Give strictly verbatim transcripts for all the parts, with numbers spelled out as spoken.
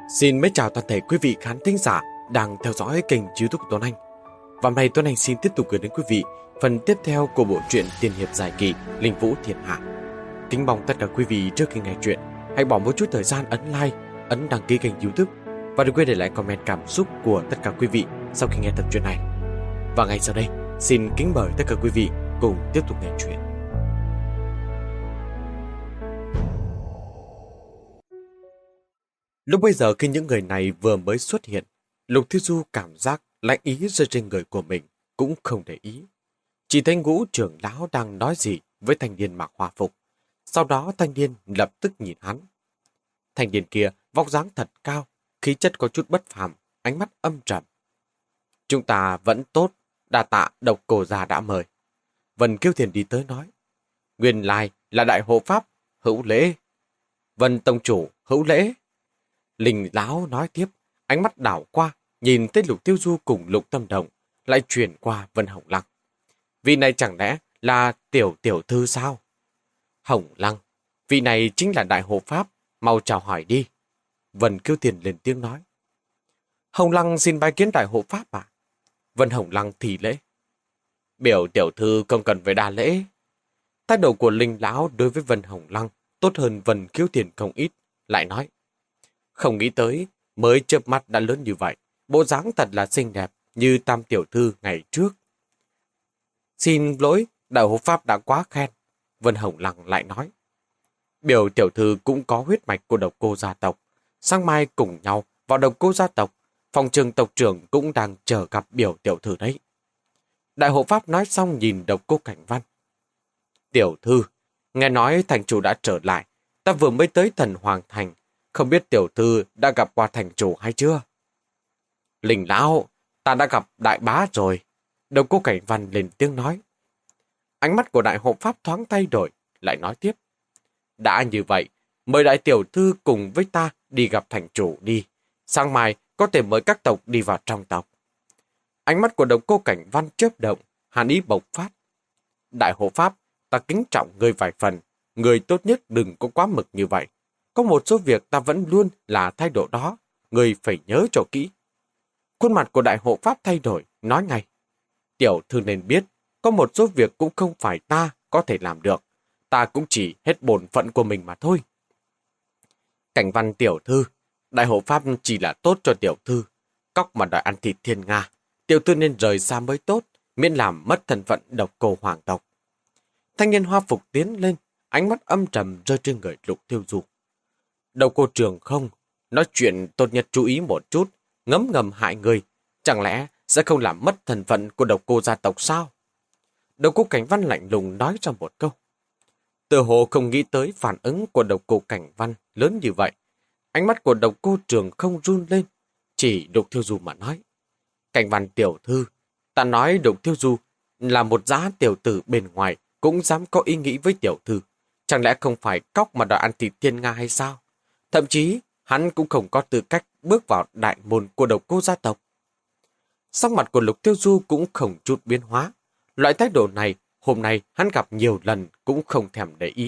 Xin mến chào toàn thể quý vị khán thính giả đang theo dõi kênh YouTube của Tuấn Anh. Và hôm nay Tuấn Anh xin tiếp tục gửi đến quý vị phần tiếp theo của bộ truyện tiên hiệp dài kỳ Linh Vũ Thiên Hạ. Kính mong tất cả quý vị trước khi nghe truyện hãy bỏ một chút thời gian ấn like, ấn đăng ký kênh YouTube và đừng quên để lại comment cảm xúc của tất cả quý vị sau khi nghe tập truyện này. Và ngay sau đây, xin kính mời tất cả quý vị cùng tiếp tục nghe truyện. Lúc bây giờ khi những người này vừa mới xuất hiện, Lục Thiếu Du cảm giác lạnh ý rơi trên người của mình, cũng không để ý. Chỉ thấy Ngũ trưởng lão đang nói gì với thanh niên mặc hòa phục. Sau đó thanh niên lập tức nhìn hắn. Thanh niên kia vóc dáng thật cao, khí chất có chút bất phàm, ánh mắt âm trầm. Chúng ta vẫn tốt, đa tạ Độc Cô gia đã mời. Vân Kiêu Thiền đi tới nói. Nguyên lai là đại hộ pháp, hữu lễ. Vân tông chủ, hữu lễ. Linh lão nói tiếp, ánh mắt đảo qua, nhìn tới Lục Tiêu Du cùng Lục Tâm Đồng, lại chuyển qua Vân Hồng Lăng. Vị này chẳng lẽ là tiểu tiểu thư sao? Hồng Lăng, vị này chính là đại hộ pháp, mau chào hỏi đi. Vân Kiêu Thiền lên tiếng nói. Hồng Lăng xin bái kiến đại hộ pháp ạ. À? Vân Hồng Lăng thì lễ. Biểu tiểu thư không cần phải đa lễ. Thái độ của Linh lão đối với Vân Hồng Lăng tốt hơn Vân Kiêu Thiền không ít, lại nói. Không nghĩ tới, mới chớp mắt đã lớn như vậy, bộ dáng thật là xinh đẹp như Tam tiểu thư ngày trước. Xin lỗi, đại hộ pháp đã quá khen. Vân Hồng Lăng lại nói. Biểu tiểu thư cũng có huyết mạch của Độc Cô gia tộc. Sáng mai cùng nhau vào Độc Cô gia tộc, phòng trường tộc trưởng cũng đang chờ gặp biểu tiểu thư đấy. Đại hộ pháp nói xong nhìn Độc Cô Cảnh Văn. Tiểu thư, nghe nói thành chủ đã trở lại, ta vừa mới tới Thần Hoàng Thành, không biết tiểu thư đã gặp qua thành chủ hay chưa? Linh lão, ta đã gặp đại bá rồi. Độc Cô Cảnh Văn lên tiếng nói. Ánh mắt của đại hộ pháp thoáng thay đổi, lại nói tiếp. Đã như vậy, mời đại tiểu thư cùng với ta đi gặp thành chủ đi. Sáng mai có thể mời các tộc đi vào trong tộc. Ánh mắt của Độc Cô Cảnh Văn chớp động, hàn ý bộc phát. Đại hộ pháp, ta kính trọng ngươi vài phần. Người tốt nhất đừng có quá mực như vậy. Có một số việc ta vẫn luôn là thái độ đó, người phải nhớ cho kỹ. Khuôn mặt của đại hộ pháp thay đổi, nói ngay. Tiểu thư nên biết, có một số việc cũng không phải ta có thể làm được. Ta cũng chỉ hết bổn phận của mình mà thôi. Cảnh Văn tiểu thư, đại hộ pháp chỉ là tốt cho tiểu thư. Cóc mà đòi ăn thịt thiên nga, tiểu thư nên rời xa mới tốt, miễn làm mất thân phận Độc Cô hoàng tộc. Thanh niên hoa phục tiến lên, ánh mắt âm trầm rơi trên người Lục Tiêu Du. Độc Cô trường không, nói chuyện tốt nhất chú ý một chút, ngấm ngầm hại người, chẳng lẽ sẽ không làm mất thân phận của Độc Cô gia tộc sao? Độc Cô Cảnh Văn lạnh lùng nói ra một câu. Tựa hồ không nghĩ tới phản ứng của Độc Cô Cảnh Văn lớn như vậy. Ánh mắt của Độc Cô trường không run lên, chỉ Độc Tiêu Du mà nói. Cảnh Văn tiểu thư, ta nói Độc Tiêu Du là một giá tiểu tử bên ngoài cũng dám có ý nghĩ với tiểu thư. Chẳng lẽ không phải cóc mà đòi ăn thịt thiên nga hay sao? Thậm chí, hắn cũng không có tư cách bước vào đại môn của Độc Cô gia tộc. Sắc mặt của Lục Tiêu Du cũng không chút biến hóa. Loại thái độ này, hôm nay hắn gặp nhiều lần cũng không thèm để ý.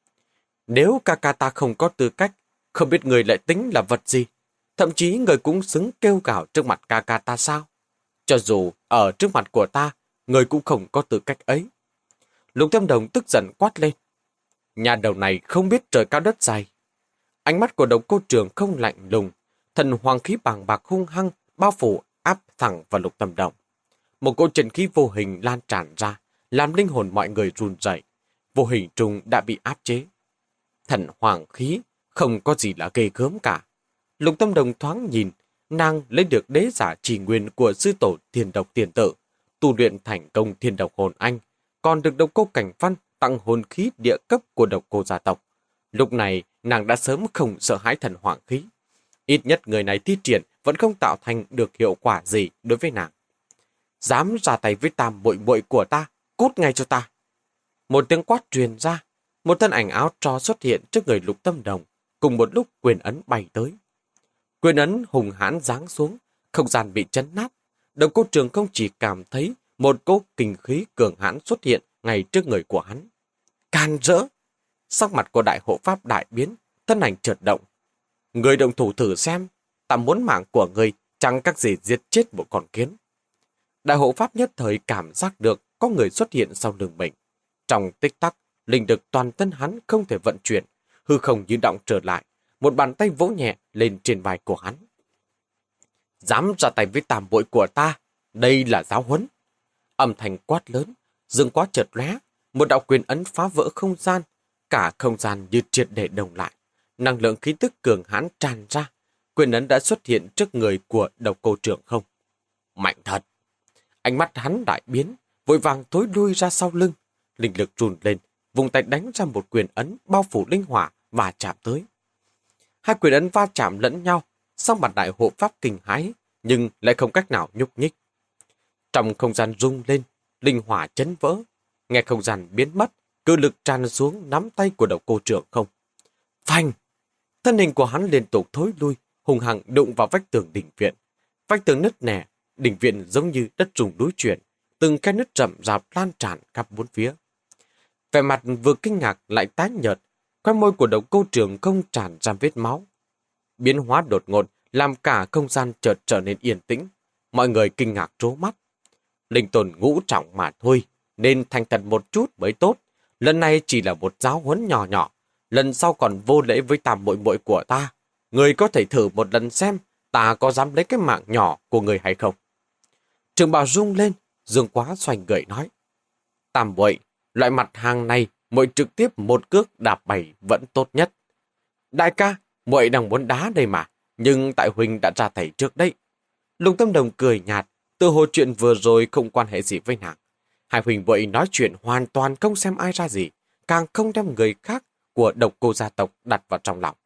Nếu ca ca ta không có tư cách, không biết người lại tính là vật gì. Thậm chí người cũng xứng kêu gào trước mặt ca ca ta sao? Cho dù ở trước mặt của ta, người cũng không có tư cách ấy. Lục Tâm Đồng tức giận quát lên. Nhà đầu này không biết trời cao đất dày. Ánh mắt của Độc Cô trường không lạnh lùng, thần hoàng khí bàng bạc hung hăng bao phủ áp thẳng vào Lục Tâm Đồng. Một cỗ chân khí vô hình lan tràn ra, làm linh hồn mọi người run rẩy. Vô hình trùng đã bị áp chế. Thần hoàng khí không có gì là ghê gớm cả. Lục Tâm Đồng thoáng nhìn, nàng lấy được đế giả trì nguyên của sư tổ Thiên Độc Tiền Tự, tu luyện thành công Thiên Độc Hồn Anh, còn được Độc Cô Cảnh Văn tặng hồn khí địa cấp của Độc Cô gia tộc. Lúc này, nàng đã sớm không sợ hãi thần hoàng khí. Ít nhất người này thi triển vẫn không tạo thành được hiệu quả gì đối với nàng. Dám ra tay với tam muội muội của ta, cút ngay cho ta. Một tiếng quát truyền ra, một thân ảnh áo tro xuất hiện trước người Lục Tâm Đồng, cùng một lúc quyền ấn bay tới. Quyền ấn hùng hãn giáng xuống, không gian bị chấn nát. Độc Cô trường không chỉ cảm thấy một cỗ kinh khí cường hãn xuất hiện ngay trước người của hắn. Can rỡ! Sắc mặt của đại hộ pháp đại biến, thân ảnh chợt động. Người động thủ thử xem, ta muốn mạng của ngươi chẳng các gì giết chết một con kiến. Đại hộ pháp nhất thời cảm giác được có người xuất hiện sau lưng mình. Trong tích tắc, linh lực toàn thân hắn không thể vận chuyển, hư không như động trở lại, một bàn tay vỗ nhẹ lên trên vai của hắn. Dám ra tay với tam bội của ta, đây là giáo huấn. Âm thanh quát lớn, dương quá chợt lóe, một đạo quyền ấn phá vỡ không gian, cả không gian như triệt để đồng lại. Năng lượng khí tức cường hãn tràn ra, quyền ấn đã xuất hiện trước người của Độc Cô Trưởng Không. Mạnh thật! Ánh mắt hắn đại biến, vội vàng thối lui ra sau lưng, linh lực run lên, vùng tay đánh ra một quyền ấn bao phủ linh hỏa và chạm tới. Hai quyền ấn va chạm lẫn nhau, sau mặt đại hộ pháp kinh hãi, nhưng lại không cách nào nhúc nhích. Trong không gian rung lên, linh hỏa chấn vỡ, nghe không gian biến mất, cự lực tràn xuống nắm tay của Độc Cô Trưởng Không. Phanh! Thân hình của hắn liên tục thối lui, hùng hăng đụng vào vách tường đình viện. Vách tường nứt nẻ, đình viện giống như đất rung núi chuyển, từng cái nứt rậm rạp lan tràn khắp bốn phía. Vẻ mặt vừa kinh ngạc lại tái nhợt, khóe môi của Độc Cô Trưởng Không tràn ra vết máu. Biến hóa đột ngột làm cả không gian chợt trở nên yên tĩnh, mọi người kinh ngạc trố mắt. Linh tồn ngũ trọng mà thôi, nên thành thật một chút mới tốt. Lần này chỉ là một giáo huấn nhỏ nhỏ, lần sau còn vô lễ với tam muội muội của ta. Người có thể thử một lần xem ta có dám lấy cái mạng nhỏ của người hay không. Trường bào rung lên, Dương Quá xoay người nói. Tam muội, loại mặt hàng này muội trực tiếp một cước đạp bảy vẫn tốt nhất. Đại ca, muội đang muốn đá đây mà, nhưng tại huynh đã ra tay trước đây. Lục Tâm Đồng cười nhạt, từ hồ chuyện vừa rồi không quan hệ gì với nàng. Hai huynh muội nói chuyện hoàn toàn không xem ai ra gì, càng không đem người khác của Độc Cô gia tộc đặt vào trong lòng.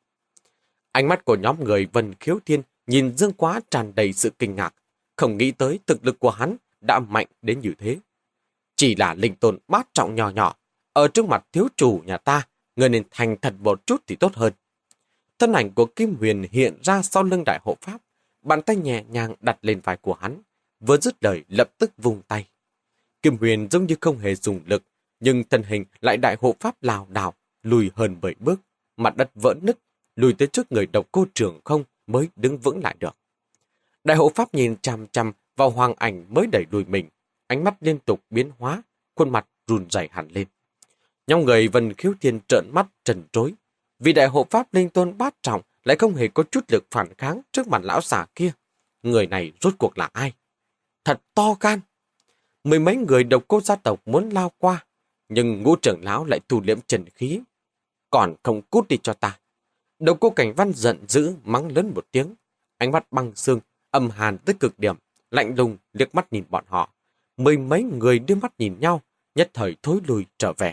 Ánh mắt của nhóm người Vân Khiếu Thiên nhìn Dương Quá tràn đầy sự kinh ngạc, không nghĩ tới thực lực của hắn đã mạnh đến như thế. Chỉ là linh tồn bát trọng nhỏ nhỏ, ở trước mặt thiếu chủ nhà ta, người nên thành thật một chút thì tốt hơn. Thân ảnh của Kim Huyền hiện ra sau lưng đại hộ pháp, bàn tay nhẹ nhàng đặt lên vai của hắn, vừa dứt lời lập tức vung tay. Kim Huyền giống như không hề dùng lực, nhưng thân hình lại đại hộ pháp lảo đảo, lùi hơn bảy bước, mặt đất vỡ nứt, lùi tới trước người Độc Cô Trưởng Không mới đứng vững lại được. Đại hộ pháp nhìn chằm chằm vào hoàng ảnh mới đẩy lùi mình, ánh mắt liên tục biến hóa, khuôn mặt run rẩy hẳn lên. Nhóm người Vân Khiếu Thiên trợn mắt trần trối, vì đại hộ pháp linh tôn bát trọng lại không hề có chút lực phản kháng trước mặt lão già kia. Người này rốt cuộc là ai? Thật to gan! Mười mấy người Độc Cô gia tộc muốn lao qua, nhưng Ngũ trưởng lão lại thu liễm trần khí. Còn không cút đi cho ta. Độc Cô Cảnh Văn giận dữ mắng lớn một tiếng, ánh mắt băng xương, âm hàn tới cực điểm, lạnh lùng liếc mắt nhìn bọn họ. Mười mấy người đưa mắt nhìn nhau, nhất thời thối lùi trở về.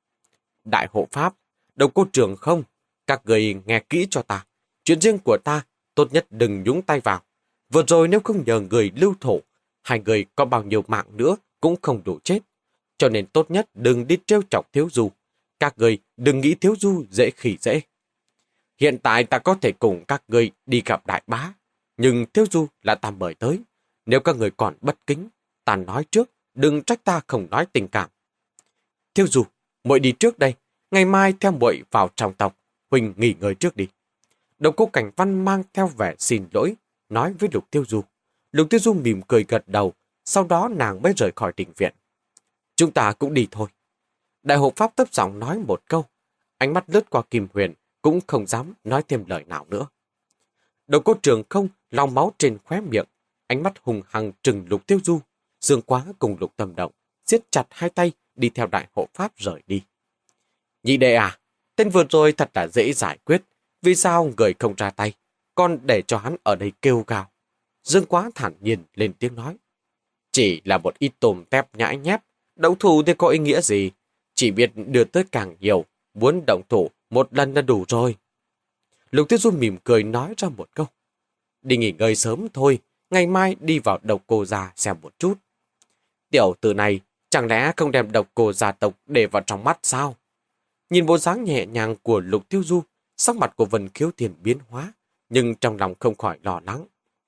Đại hộ pháp, Độc Cô Trưởng Không, các người nghe kỹ cho ta. Chuyện riêng của ta, tốt nhất đừng nhúng tay vào. Vừa rồi nếu không nhờ người lưu thổ, hai người có bao nhiêu mạng nữa cũng không đủ chết. Cho nên tốt nhất đừng đi trêu chọc Thiếu Du. Các người đừng nghĩ Thiếu Du dễ khỉ dễ. Hiện tại ta có thể cùng các người đi gặp đại bá, nhưng Thiếu Du là ta mời tới. Nếu các người còn bất kính, ta nói trước, đừng trách ta không nói tình cảm. Thiếu Du, muội đi trước đây, ngày mai theo muội vào trong tộc, Huỳnh nghỉ ngơi trước đi. Độc Cô Cảnh Văn mang theo vẻ xin lỗi, nói với Lục Tiêu Du. Lục Tiêu Du mỉm cười gật đầu, sau đó nàng mới rời khỏi đình viện. Chúng ta cũng đi thôi. Đại hộ pháp tấp giọng nói một câu, ánh mắt lướt qua Kim Huyền, cũng không dám nói thêm lời nào nữa. Độc Cô Trưởng Không lau máu trên khóe miệng, ánh mắt hùng hăng trừng Lục Tiêu Du. Dương Quá cùng Lục Tâm Động siết chặt hai tay đi theo đại hộ pháp rời đi. Nhị đệ à, tên vừa rồi thật là dễ giải quyết, vì sao người không ra tay, còn để cho hắn ở đây kêu gào. Dương Quá thản nhiên lên tiếng nói. Chỉ là một ít tôm tép nhãi nhép, động thủ thì có ý nghĩa gì, chỉ biết đưa tới càng nhiều, muốn động thủ một lần là đủ rồi. Lục Tiêu Du mỉm cười nói ra một câu. Đi nghỉ ngơi sớm thôi, ngày mai đi vào Độc Cô gia xem một chút. Tiểu tử này chẳng lẽ không đem Độc Cô gia tộc để vào trong mắt sao? Nhìn bộ dáng nhẹ nhàng của Lục Tiêu Du, sắc mặt của Vân Khiếu Thiên biến hóa, nhưng trong lòng không khỏi lo lắng.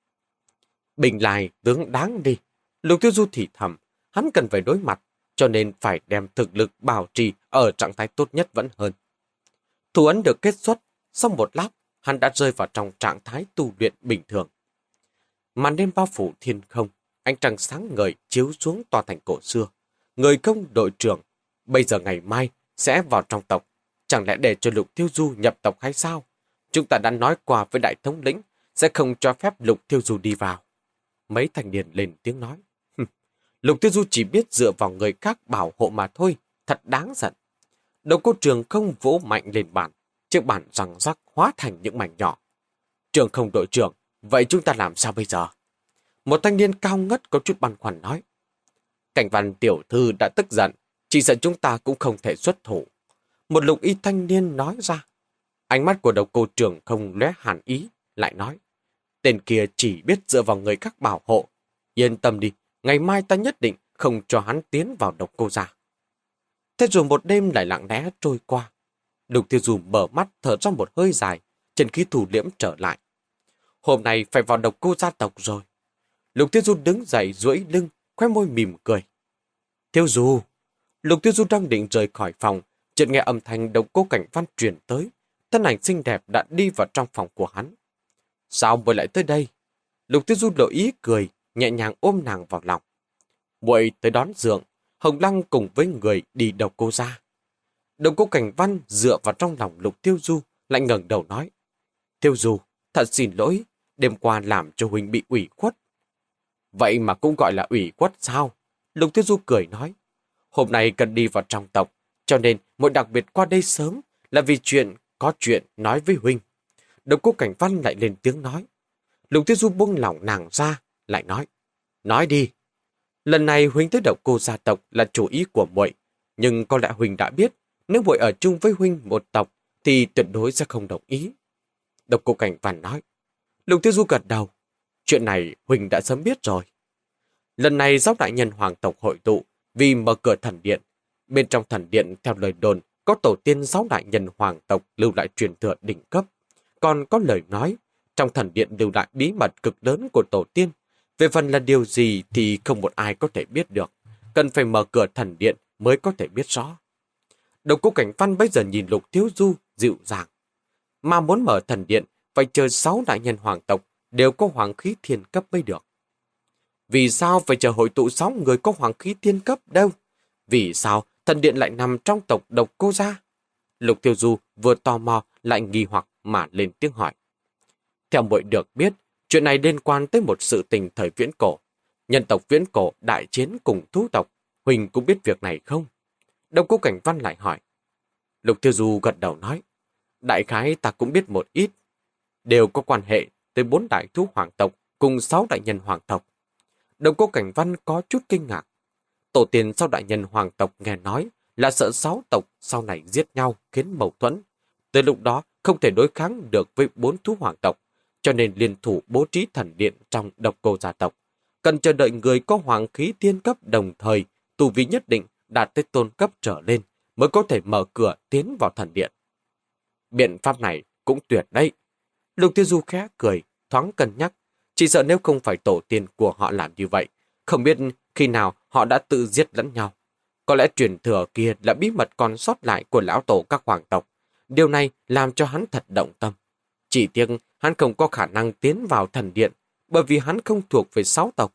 Bình lại tướng đáng đi. Lục Tiêu Du thì thầm, hắn cần phải đối mặt, cho nên phải đem thực lực bảo trì ở trạng thái tốt nhất vẫn hơn. Thủ ấn được kết xuất, sau một lát, hắn đã rơi vào trong trạng thái tu luyện bình thường. Màn đêm bao phủ thiên không, ánh trăng sáng ngời chiếu xuống tòa thành cổ xưa. Người công đội trưởng, bây giờ ngày mai sẽ vào trong tộc. Chẳng lẽ để cho Lục Thiêu Du nhập tộc hay sao? Chúng ta đã nói qua với đại thống lĩnh sẽ không cho phép Lục Thiêu Du đi vào. Mấy thanh niên lên tiếng nói. Lục Thiêu Du chỉ biết dựa vào người khác bảo hộ mà thôi, thật đáng giận. Đầu cô Trường Không vỗ mạnh lên bàn, chiếc bàn răng rắc hóa thành những mảnh nhỏ. Trường Không đội trưởng, vậy chúng ta làm sao bây giờ? Một thanh niên cao ngất có chút băn khoăn nói. Cảnh Văn tiểu thư đã tức giận, chỉ sợ chúng ta cũng không thể xuất thủ. Một lục y thanh niên nói ra. Ánh mắt của đầu cô Trường Không lóe hàn ý, lại nói. Tên kia chỉ biết dựa vào người khác bảo hộ. Yên tâm đi, ngày mai ta nhất định không cho hắn tiến vào độc cô gia. Thế rồi một đêm lại lặng lẽ trôi qua. Lục Thiêu Du mở mắt thở ra một hơi dài, chân khí thủ liễm trở lại. Hôm nay phải vào độc cô gia tộc rồi. Lục Thiêu Du đứng dậy duỗi lưng, khóe môi mỉm cười. Thiêu Du! Lục Thiêu Du đang định rời khỏi phòng, chợt nghe âm thanh độc cô Cảnh Văn truyền tới. Thân ảnh xinh đẹp đã đi vào trong phòng của hắn. Sao muội lại tới đây? Lục Thiêu Du lộ ý cười, nhẹ nhàng ôm nàng vào lòng. Muội tới đón dượng, Hồng Lăng cùng với người đi độc cô gia. Độc cô Cảnh Văn dựa vào trong lòng Lục Thiêu Du, lại ngẩng đầu nói. Thiêu Du, thật xin lỗi, đêm qua làm cho huynh bị ủy khuất. Vậy mà cũng gọi là ủy khuất sao? Lục Thiêu Du cười nói. Hôm nay cần đi vào trong tộc, cho nên muội đặc biệt qua đây sớm là vì chuyện có chuyện nói với huynh. Độc cô Cảnh Văn lại lên tiếng nói. Lục Thiêu Du buông lỏng nàng ra, lại nói. Nói đi. Lần này huynh tới độc cô gia tộc là chủ ý của muội, nhưng có lẽ huynh đã biết, nếu muội ở chung với huynh một tộc thì tuyệt đối sẽ không đồng ý. Độc cô Cảnh Văn nói. Lục Thiêu Du gật đầu. Chuyện này huynh đã sớm biết rồi. Lần này giáo đại nhân hoàng tộc hội tụ vì mở cửa thần điện. Bên trong thần điện theo lời đồn có tổ tiên giáo đại nhân hoàng tộc lưu lại truyền thừa đỉnh cấp. Còn có lời nói trong thần điện lưu lại bí mật cực lớn của tổ tiên. Về phần là điều gì thì không một ai có thể biết được. Cần phải mở cửa thần điện mới có thể biết rõ. Độc cô Cảnh Văn bây giờ nhìn Lục Thiêu Du dịu dàng. Mà muốn mở thần điện phải chờ sáu đại nhân hoàng tộc đều có hoàng khí thiên cấp mới được. Vì sao phải chờ hội tụ sáu người có hoàng khí thiên cấp đâu? Vì sao thần điện lại nằm trong tộc độc cô gia? Lục Thiêu Du vừa tò mò lại nghi hoặc mà lên tiếng hỏi. Theo muội được biết, chuyện này liên quan tới một sự tình thời viễn cổ. Nhân tộc viễn cổ đại chiến cùng thú tộc. Huỳnh cũng biết việc này không? Độc cô Cảnh Văn lại hỏi. Lục Thiêu Du gật đầu nói. Đại khái ta cũng biết một ít. Đều có quan hệ tới bốn đại thú hoàng tộc cùng sáu đại nhân hoàng tộc. Độc cô Cảnh Văn có chút kinh ngạc. Tổ tiên sau đại nhân hoàng tộc nghe nói là sợ sáu tộc sau này giết nhau khiến mâu thuẫn. Từ lúc đó không thể đối kháng được với bốn thú hoàng tộc, cho nên liên thủ bố trí thần điện trong độc cô gia tộc. Cần chờ đợi người có hoàng khí thiên cấp đồng thời, tu vi nhất định đạt tới tôn cấp trở lên mới có thể mở cửa tiến vào thần điện. Biện pháp này cũng tuyệt đấy. Lục Thiêu Du khẽ cười, thoáng cân nhắc. Chỉ sợ nếu không phải tổ tiên của họ làm như vậy, không biết khi nào họ đã tự giết lẫn nhau. Có lẽ truyền thừa kia là bí mật còn sót lại của lão tổ các hoàng tộc. Điều này làm cho hắn thật động tâm. Chỉ tiếc hắn không có khả năng tiến vào thần điện, bởi vì hắn không thuộc về sáu tộc.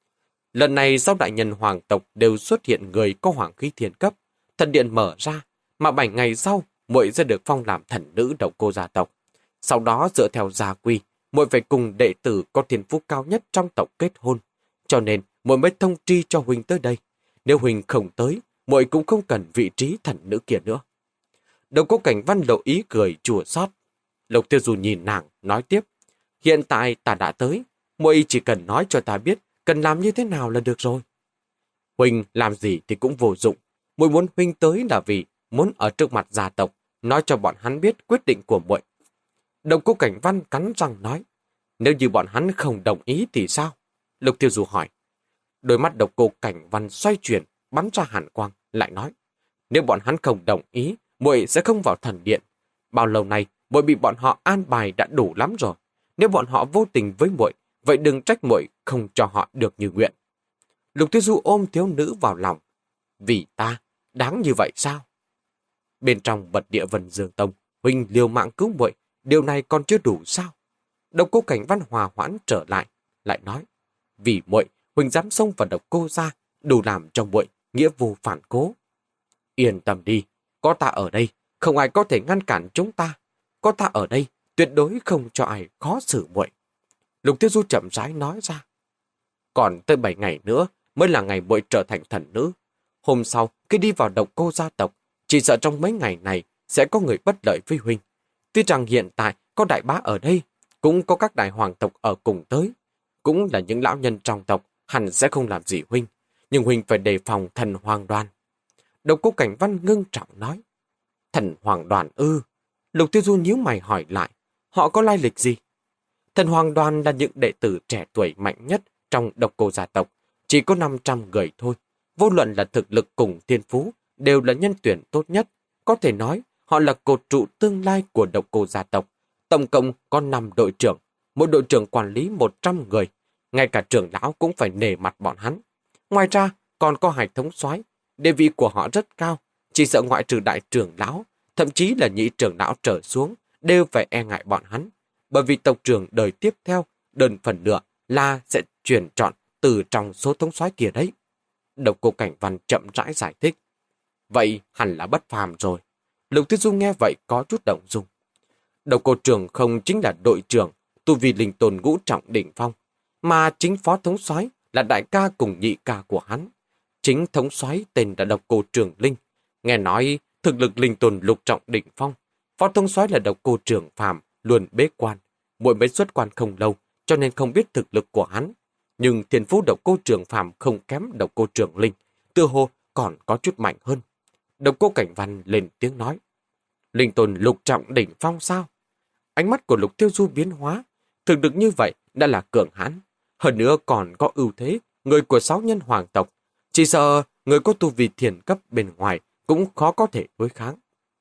Lần này sáu đại nhân hoàng tộc đều xuất hiện người có hoàng khí thiên cấp. Thần điện mở ra, mà bảy ngày sau, muội sẽ được phong làm thần nữ độc cô gia tộc. Sau đó dựa theo gia quy, muội phải cùng đệ tử có thiên phú cao nhất trong tộc kết hôn. Cho nên muội mới thông tri cho huynh tới đây. Nếu huynh không tới, muội cũng không cần vị trí thần nữ kia nữa. Độc cô Cảnh Văn lộ ý cười chua xót. Lục Thiêu Du nhìn nàng, nói tiếp. Hiện tại ta đã tới, muội chỉ cần nói cho ta biết cần làm như thế nào là được rồi. Huynh làm gì thì cũng vô dụng. Muội muốn huynh tới là vì muốn ở trước mặt gia tộc, nói cho bọn hắn biết quyết định của muội. Độc cô Cảnh Văn cắn răng nói. Nếu như bọn hắn không đồng ý thì sao? Lục Thiêu Du hỏi. Đôi mắt độc cô Cảnh Văn xoay chuyển, bắn ra hàn quang, lại nói. Nếu bọn hắn không đồng ý, muội sẽ không vào thần điện. Bao lâu nay, muội bị bọn họ an bài đã đủ lắm rồi. Nếu bọn họ vô tình với muội, vậy đừng trách muội không cho họ được như nguyện. Lục Thiêu Du ôm thiếu nữ vào lòng. Vì ta, đáng như vậy sao? Bên trong Bật Địa Vân Dương Tông, huynh liều mạng cứu muội, điều này còn chưa đủ sao? Độc Cô Cảnh Văn hòa hoãn trở lại, lại nói, vì muội, huynh dám xông vào Độc Cô gia, đủ làm cho muội nghĩa vô phản cố. Yên tâm đi, có ta ở đây, không ai có thể ngăn cản chúng ta. Có ta ở đây, tuyệt đối không cho ai khó xử muội. Lục Tiêu Du chậm rãi nói ra. Còn tới bảy ngày nữa mới là ngày muội trở thành thần nữ. Hôm sau, khi đi vào Độc Cô gia tộc, chỉ sợ trong mấy ngày này sẽ có người bất lợi với huynh. Tuy rằng hiện tại có đại bá ở đây, cũng có các đại hoàng tộc ở cùng tới, cũng là những lão nhân trong tộc, hẳn sẽ không làm gì huynh. Nhưng huynh phải đề phòng thần hoàng đoàn. Độc Cô Cảnh Văn ngưng trọng nói. Thần hoàng đoàn ư? Lục Tiêu Du nhíu mày hỏi lại. Họ có lai lịch gì? Thần hoàng đoàn là những đệ tử trẻ tuổi mạnh nhất trong Độc Cô gia tộc. Chỉ có năm trăm người thôi. Vô luận là thực lực cùng thiên phú, đều là nhân tuyển tốt nhất. Có thể nói, họ là cột trụ tương lai của Độc Cô gia tộc. Tổng cộng có năm đội trưởng. Mỗi đội trưởng quản lý một trăm người. Ngay cả trưởng lão cũng phải nể mặt bọn hắn. Ngoài ra, còn có hai thống soái. Địa vị của họ rất cao. Chỉ sợ ngoại trừ đại trưởng lão, thậm chí là nhị trưởng lão trở xuống, đều phải e ngại bọn hắn. Bởi vì tộc trưởng đời tiếp theo, đơn phần nữa là sẽ chuyển chọn từ trong số thống soái kia đấy. Độc Cô Cảnh Văn chậm rãi giải thích. Vậy hẳn là bất phàm rồi. Lục Tiêu Du nghe vậy có chút động dung. Độc Cô trưởng không chính là đội trưởng, tu vi linh tồn ngũ trọng đỉnh phong, mà chính phó thống soái là đại ca cùng nhị ca của hắn. Chính thống soái tên là Độc Cô Trường Linh. Nghe nói thực lực linh tồn lục trọng đỉnh phong. Phó thống soái là Độc Cô Trường Phàm, luôn bế quan. Muội mới xuất quan không lâu, cho nên không biết thực lực của hắn. Nhưng thiên phú Độc Cô Trường Phàm không kém Độc Cô Trường Linh, tựa hồ còn có chút mạnh hơn. Độc Cô Cảnh Văn lên tiếng nói. Linh tồn lục trọng đỉnh phong sao? Ánh mắt của Lục Tiêu Du biến hóa. Thực lực như vậy đã là cường hãn. Hơn nữa còn có ưu thế, người của sáu nhân hoàng tộc. Chỉ sợ người có tu vi thiền cấp bên ngoài cũng khó có thể đối kháng.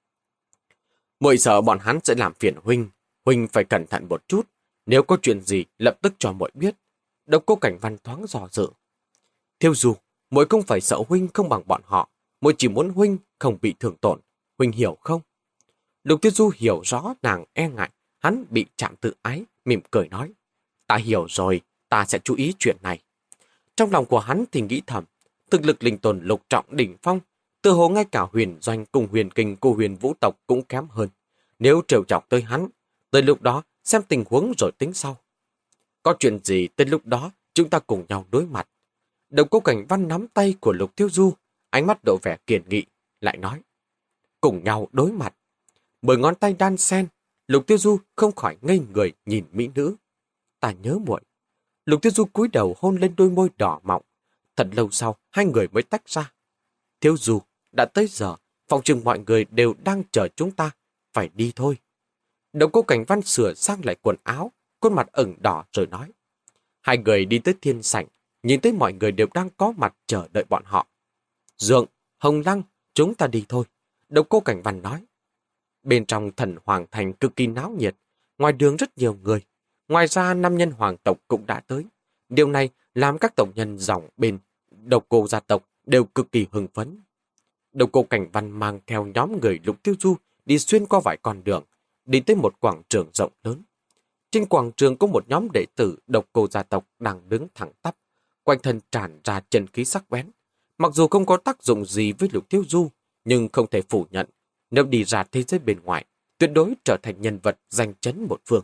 Muội sợ bọn hắn sẽ làm phiền huynh. Huynh phải cẩn thận một chút. Nếu có chuyện gì lập tức cho muội biết. Độc Cô Cảnh Văn thoáng dò dự. Tiêu Du, muội không phải sợ huynh không bằng bọn họ. Muội chỉ muốn huynh không bị thương tổn. Huynh hiểu không? Lục Tiêu Du hiểu rõ nàng e ngại. Hắn bị chạm tự ái, mỉm cười nói. Ta hiểu rồi, ta sẽ chú ý chuyện này. Trong lòng của hắn thì nghĩ thầm, thực lực linh tồn lục trọng đỉnh phong, từ hồ ngay cả huyền doanh cùng huyền kinh của huyền vũ tộc cũng kém hơn. Nếu trêu chọc tới hắn, tới lúc đó xem tình huống rồi tính sau. Có chuyện gì tới lúc đó chúng ta cùng nhau đối mặt. Độc Cô Cảnh Văn nắm tay của Lục Tiêu Du, ánh mắt độ vẻ kiên nghị, lại nói. Cùng nhau đối mặt. Mười ngón tay đan sen, Lục Tiêu Du không khỏi ngây người nhìn mỹ nữ. Ta nhớ muội. Lục Tiêu Du cúi đầu hôn lên đôi môi đỏ mọng. Thật lâu sau, hai người mới tách ra. Tiêu Du, đã tới giờ, phòng chừng mọi người đều đang chờ chúng ta. Phải đi thôi. Độc Cô Cảnh Văn sửa sang lại quần áo, khuôn mặt ửng đỏ rồi nói. Hai người đi tới thiên sảnh, nhìn thấy mọi người đều đang có mặt chờ đợi bọn họ. Dượng, Hồng Lăng, chúng ta đi thôi. Độc Cô Cảnh Văn nói. Bên trong Thần Hoàng Thành cực kỳ náo nhiệt, ngoài đường rất nhiều người. Ngoài ra năm nhân hoàng tộc cũng đã tới. Điều này làm các tộc nhân dòng bên Độc Cô gia tộc đều cực kỳ hưng phấn. Độc Cô Cảnh Văn mang theo nhóm người Lục Tiêu Du đi xuyên qua vài con đường, đi tới một quảng trường rộng lớn. Trên quảng trường có một nhóm đệ tử Độc Cô gia tộc đang đứng thẳng tắp, quanh thân tràn ra chân khí sắc bén. Mặc dù không có tác dụng gì với Lục Tiêu Du, nhưng không thể phủ nhận, nếu đi ra thế giới bên ngoài, tuyệt đối trở thành nhân vật danh chấn một phương.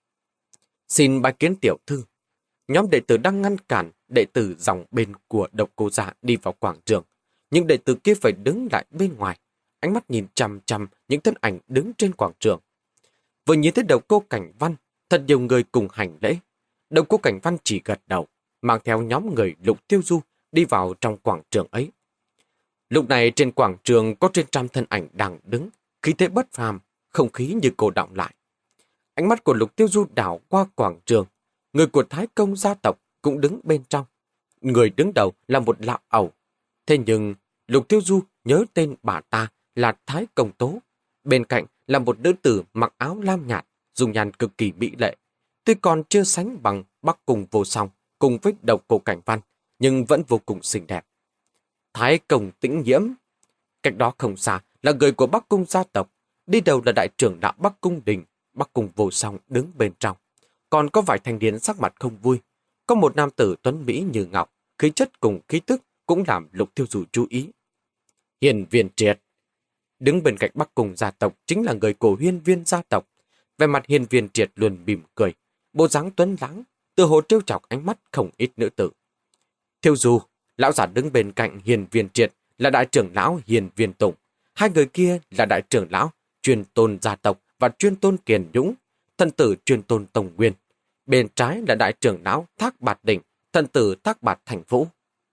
Xin bái kiến tiểu thư. Nhóm đệ tử đang ngăn cản đệ tử dòng bên của Độc Cô gia đi vào quảng trường. Nhưng đệ tử kia phải đứng lại bên ngoài, ánh mắt nhìn chằm chằm những thân ảnh đứng trên quảng trường. Vừa nhìn thấy Độc Cô Cảnh Văn, thật nhiều người cùng hành lễ. Độc Cô Cảnh Văn chỉ gật đầu, mang theo nhóm người Lục Tiêu Du đi vào trong quảng trường ấy. Lúc này trên quảng trường có trên trăm thân ảnh đang đứng, khí thế bất phàm, không khí như cô đọng lại. Ánh mắt của Lục Tiêu Du đảo qua quảng trường, người của Thái Công gia tộc cũng đứng bên trong. Người đứng đầu là một lão ẩu. Thế nhưng Lục Tiêu Du nhớ tên bà ta là Thái Công Tố. Bên cạnh là một nữ tử mặc áo lam nhạt, dùng nhan cực kỳ mỹ lệ. Tuy còn chưa sánh bằng Bắc Cung Vô Song cùng với Độc Cô Cảnh Văn, nhưng vẫn vô cùng xinh đẹp. Thái Công Tĩnh Nhiễm. Cách đó không xa là người của Bắc Cung gia tộc, đi đầu là đại trưởng đạo Bắc Cung Đình, Bắc Cung Vô Song đứng bên trong. Còn có vài thanh niên sắc mặt không vui. Có một nam tử tuấn mỹ như ngọc, khí chất cùng khí tức cũng làm Lục Thiêu Du chú ý. Hiền Viên Triệt. Đứng bên cạnh Bắc Cung gia tộc chính là người của Hiên Viên gia tộc. Về mặt Hiên Viên Triệt luôn mỉm cười, bộ dáng tuấn lãng, từ hồ trêu chọc ánh mắt không ít nữ tử. Thiêu Du, lão giả đứng bên cạnh Hiên Viên Triệt là đại trưởng lão Hiên Viên Tùng. Hai người kia là đại trưởng lão Chuyên Tôn gia tộc và Chuyên Tôn Kiền Dũng, thân tử Chuyên Tôn Tông Nguyên. Bên trái là đại trưởng lão Thác Bạt Đỉnh, thân tử Thác Bạt Thành Vũ.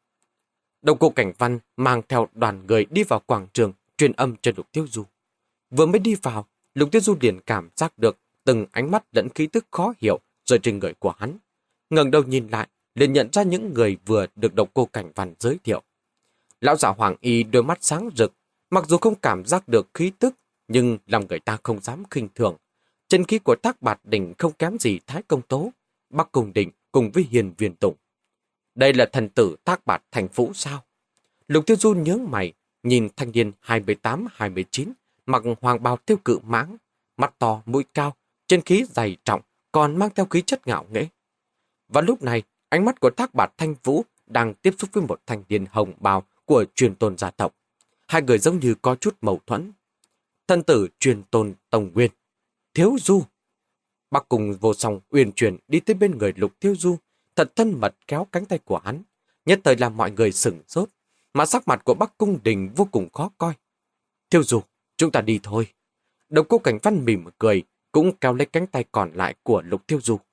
Đồng cô Cảnh Văn mang theo đoàn người đi vào quảng trường truyền âm cho Lục Tiêu Du. Vừa mới đi vào, Lục Tiêu Du liền cảm giác được từng ánh mắt lẫn khí tức khó hiểu rơi trên người của hắn. Ngẩng đầu nhìn lại, liền nhận ra những người vừa được Độc Cô Cảnh Văn giới thiệu. Lão giả Hoàng Y đôi mắt sáng rực, mặc dù không cảm giác được khí tức, nhưng làm người ta không dám khinh thường. Chân khí của Thác Bạt Đỉnh không kém gì Thái Công Tố, Bắc Cung Đỉnh cùng với Hiên Viên Tùng. Đây là thần tử Thác Bạt Thành Vũ sao? Lục Tiêu Du nhớ mày, nhìn thanh niên hai mươi tám hai mươi chín, mặc hoàng bào tiêu cự mãng, mắt to, mũi cao, chân khí dày trọng, còn mang theo khí chất ngạo nghễ. Và lúc này, ánh mắt của Thác Bạt Thanh Vũ đang tiếp xúc với một thanh niên hồng bào của Truyền Tôn gia tộc. Hai người giống như có chút mâu thuẫn. Thân tử Truyền Tôn Tông Nguyên, Thiếu Du. Bắc Cung Vô Song uyển chuyển đi tới bên người Lục Tiêu Du, thật thân mật kéo cánh tay của hắn, nhất thời làm mọi người sửng sốt, mà sắc mặt của Bắc Cung Đình vô cùng khó coi. Tiêu Du, chúng ta đi thôi. Độc Cô Cảnh Văn mỉm cười, cũng kéo lấy cánh tay còn lại của Lục Tiêu Du.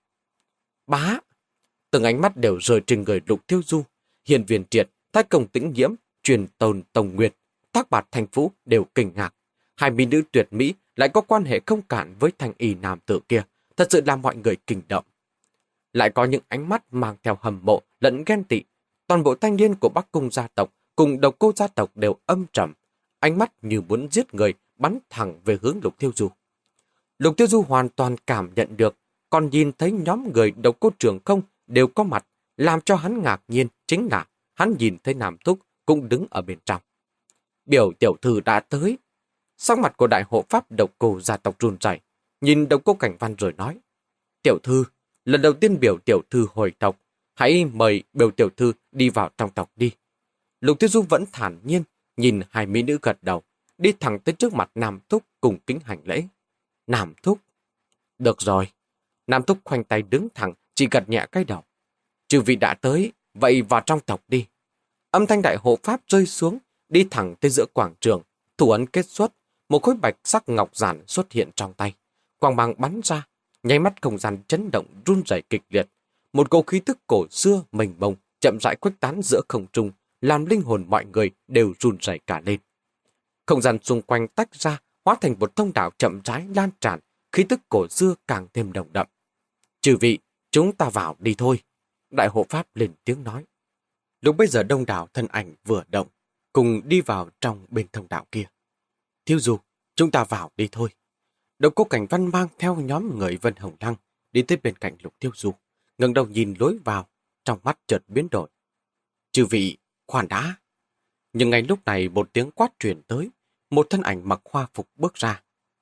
Bá! Từng ánh mắt đều rơi trên người Lục Tiêu Du. Hiên Viên Triệt, Thái Công Tĩnh Nhiễm, Truyền Tôn Tông Nguyệt, Thác Bạt Thành Vũ đều kinh ngạc. Hai mỹ nữ tuyệt mỹ lại có quan hệ không cạn với thanh y nam tử kia, thật sự làm mọi người kinh động. Lại có những ánh mắt mang theo hâm mộ lẫn ghen tị. Toàn bộ thanh niên của Bắc Cung gia tộc cùng Độc Cô gia tộc đều âm trầm, ánh mắt như muốn giết người, bắn thẳng về hướng Lục Tiêu Du. Lục Tiêu Du hoàn toàn cảm nhận được, còn nhìn thấy nhóm người Độc Cô Trường Không đều có mặt, làm cho hắn ngạc nhiên chính là hắn nhìn thấy Nam Thúc cũng đứng ở bên trong. Biểu tiểu thư đã tới. Sắc mặt của đại hộ pháp Độc Cô gia tộc run rẩy, nhìn Độc Cô Cảnh Văn rồi nói: Tiểu thư, lần đầu tiên biểu tiểu thư hồi tộc, hãy mời biểu tiểu thư đi vào trong tộc đi. Lục Tiêu Du vẫn thản nhiên, nhìn hai mỹ nữ gật đầu, đi thẳng tới trước mặt Nam Thúc cùng kính hành lễ. Nam Thúc. Được rồi. Nam Thúc khoanh tay đứng thẳng, chỉ gật nhẹ cái đầu. Chư vị đã tới, vậy vào trong tộc đi. Âm thanh đại hộ pháp rơi xuống, đi thẳng tới giữa quảng trường, thủ ấn kết xuất, một khối bạch sắc ngọc giản xuất hiện trong tay. Quang mang bắn ra, nháy mắt không gian chấn động run rẩy kịch liệt. Một cỗ khí tức cổ xưa mênh mông chậm rãi khuếch tán giữa không trung, làm linh hồn mọi người đều run rẩy cả lên. Không gian xung quanh tách ra, hóa thành một thông đạo chậm rãi lan tràn, khí tức cổ xưa càng thêm nồng đậm. Chư vị, chúng ta vào đi thôi. Đại hộ pháp lên tiếng nói. Lúc bây giờ đông đảo thân ảnh vừa động, cùng đi vào trong bên thông đạo kia. Thiếu Du, chúng ta vào đi thôi. Độc Cô Cảnh Văn mang theo nhóm người Vân Hồng Lăng đi tới bên cạnh Lục Tiêu Du, ngẩng đầu nhìn lối vào, trong mắt chợt biến đổi. Chư vị, khoan đã. Nhưng ngay lúc này một tiếng quát truyền tới, một thân ảnh mặc hoa phục bước ra.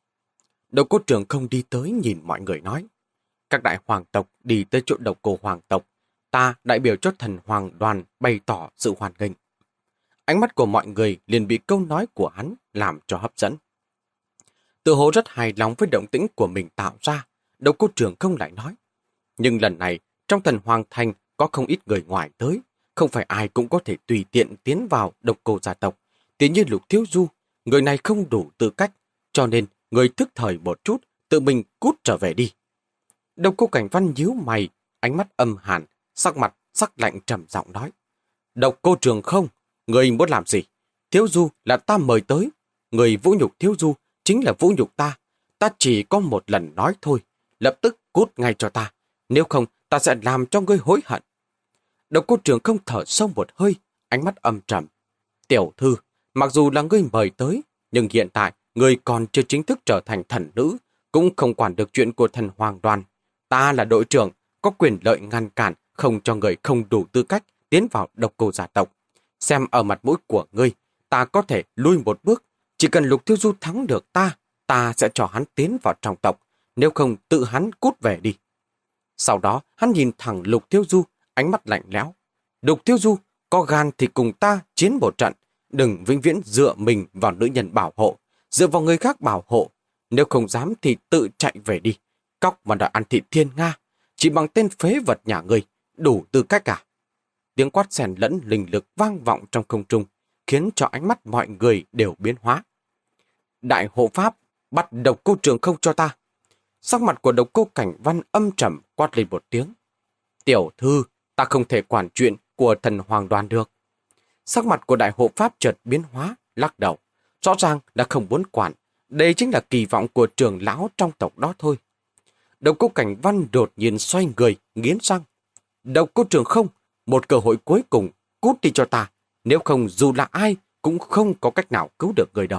Độc Cô Trường Không đi tới nhìn mọi người nói: Các đại hoàng tộc đi tới chỗ Độc Cô hoàng tộc, ta đại biểu cho thần hoàng đoàn bày tỏ sự hoan nghênh. Ánh mắt của mọi người liền bị câu nói của hắn làm cho hấp dẫn. Tự hồ rất hài lòng với động tĩnh của mình tạo ra, Độc Cô Trường Không lại nói: Nhưng lần này, trong thần hoàng thành có không ít người ngoài tới, không phải ai cũng có thể tùy tiện tiến vào Độc Cô gia tộc. Tuy nhiên Lục Thiếu Du, người này không đủ tư cách, cho nên người thức thời một chút, tự mình cút trở về đi. Độc Cô Cảnh Văn nhíu mày, ánh mắt âm hàn, sắc mặt sắc lạnh trầm giọng nói: Độc Cô Trường Không, người muốn làm gì? Thiếu Du là ta mời tới, người vũ nhục Thiếu Du chính là vũ nhục ta. Ta chỉ có một lần nói thôi, lập tức cút ngay cho ta, nếu không ta sẽ làm cho ngươi hối hận. Độc Cô Trường Không thở sâu một hơi, ánh mắt âm trầm. Tiểu thư, mặc dù là ngươi mời tới, nhưng hiện tại ngươi còn chưa chính thức trở thành thần nữ, cũng không quản được chuyện của thần hoàng đoàn. Ta là đội trưởng, có quyền lợi ngăn cản, không cho người không đủ tư cách tiến vào Độc Cô gia tộc. Xem ở mặt mũi của ngươi, ta có thể lui một bước. Chỉ cần Lục Thiếu Du thắng được ta, ta sẽ cho hắn tiến vào trong tộc. nếu không tự hắn cút về đi. Sau đó hắn nhìn thẳng Lục Tiêu Du, ánh mắt lạnh lẽo. Lục Tiêu Du, có gan thì cùng ta chiến một trận, đừng vĩnh viễn dựa mình vào nữ nhân bảo hộ, dựa vào người khác bảo hộ. Nếu không dám thì tự chạy về đi, cóc và đòi ăn thịt thiên nga, chỉ bằng tên phế vật nhà ngươi, đủ tư cách cả. Tiếng quát xen lẫn linh lực vang vọng trong không trung, khiến cho ánh mắt mọi người đều biến hóa. Đại hộ pháp, bắt Độc Cô Trường Không cho ta. Sắc mặt của Độc Cô Cảnh Văn âm trầm quát lên một tiếng. Tiểu thư, ta không thể quản chuyện của thần hoàng đoàn được. Sắc mặt của đại hộ pháp chợt biến hóa, lắc đầu. Rõ ràng là không muốn quản, đây chính là kỳ vọng của trưởng lão trong tộc đó thôi. Độc Cô Cảnh Văn đột nhiên xoay người, nghiến răng. Độc Cô Trường Không, một cơ hội cuối cùng, cút đi cho ta. Nếu không dù là ai, cũng không có cách nào cứu được người đâu.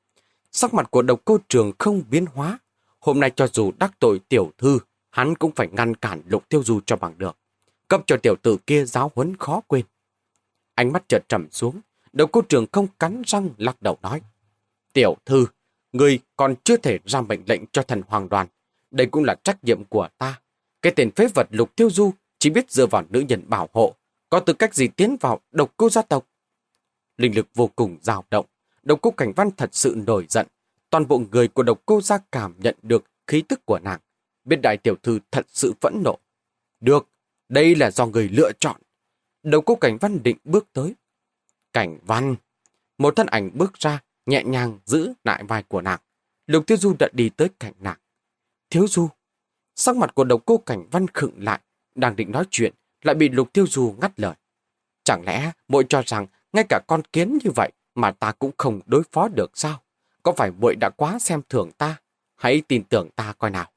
Sắc mặt của Độc Cô Trường Không biến hóa. Hôm nay cho dù đắc tội tiểu thư, hắn cũng phải ngăn cản Lục Tiêu Du cho bằng được. Cấp cho tiểu tử kia giáo huấn khó quên. Ánh mắt chợt trầm xuống, Độc Cô Trường Không cắn răng lắc đầu nói. Tiểu thư, người còn chưa thể ra mệnh lệnh cho thần hoàng đoàn. Đây cũng là trách nhiệm của ta. Cái tên phế vật Lục Tiêu Du chỉ biết dựa vào nữ nhân bảo hộ, có tư cách gì tiến vào Độc Cô gia tộc. Linh lực vô cùng dao động, Độc Cô Cảnh Văn thật sự nổi giận. Toàn bộ người của Độc Cô gia cảm nhận được khí tức của nàng, biết đại tiểu thư thật sự phẫn nộ. Được, đây là do người lựa chọn. Độc Cô Cảnh Văn định bước tới. Cảnh Văn, một thân ảnh bước ra, nhẹ nhàng giữ lại vai của nàng. Lục Tiêu Du đã đi tới cạnh nàng. Thiếu Du, sắc mặt của Độc Cô Cảnh Văn khựng lại, đang định nói chuyện, lại bị Lục Tiêu Du ngắt lời. Chẳng lẽ muội cho rằng ngay cả con kiến như vậy mà ta cũng không đối phó được sao? Có phải muội đã quá xem thường ta? Hãy tin tưởng ta coi nào.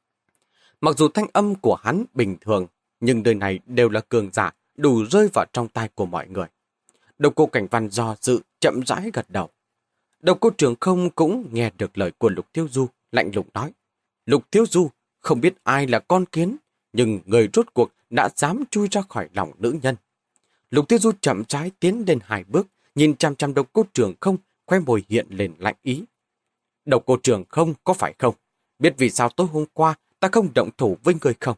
Mặc dù thanh âm của hắn bình thường, nhưng đời này đều là cường giả, đủ rơi vào trong tai của mọi người. Độc Cô Cảnh Văn do dự, chậm rãi gật đầu. Độc Cô Trường Không cũng nghe được lời của Lục Tiêu Du, lạnh lùng nói. Lục Tiêu Du, không biết ai là con kiến, nhưng người rốt cuộc đã dám chui ra khỏi lòng nữ nhân. Lục Tiêu Du chậm rãi tiến lên hai bước, nhìn chăm chăm Độc Cô Trường Không, khoe môi hiện lên lạnh ý. Độc Cô Trường Không có phải không? Biết vì sao tối hôm qua ta không động thủ với người không?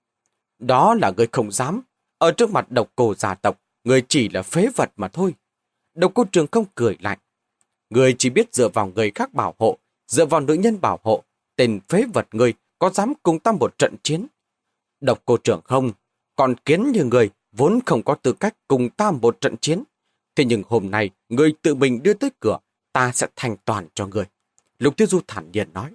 Đó là người không dám. Ở trước mặt Độc Cô gia tộc, người chỉ là phế vật mà thôi. Độc Cô Trường Không cười lạnh. Người chỉ biết dựa vào người khác bảo hộ, dựa vào nữ nhân bảo hộ. Tên phế vật người có dám cùng ta một trận chiến? Độc Cô Trường Không, còn kiến như người vốn không có tư cách cùng ta một trận chiến. Thế nhưng hôm nay, người tự mình đưa tới cửa, ta sẽ thành toàn cho người. Lục Tiêu Du thản nhiên nói.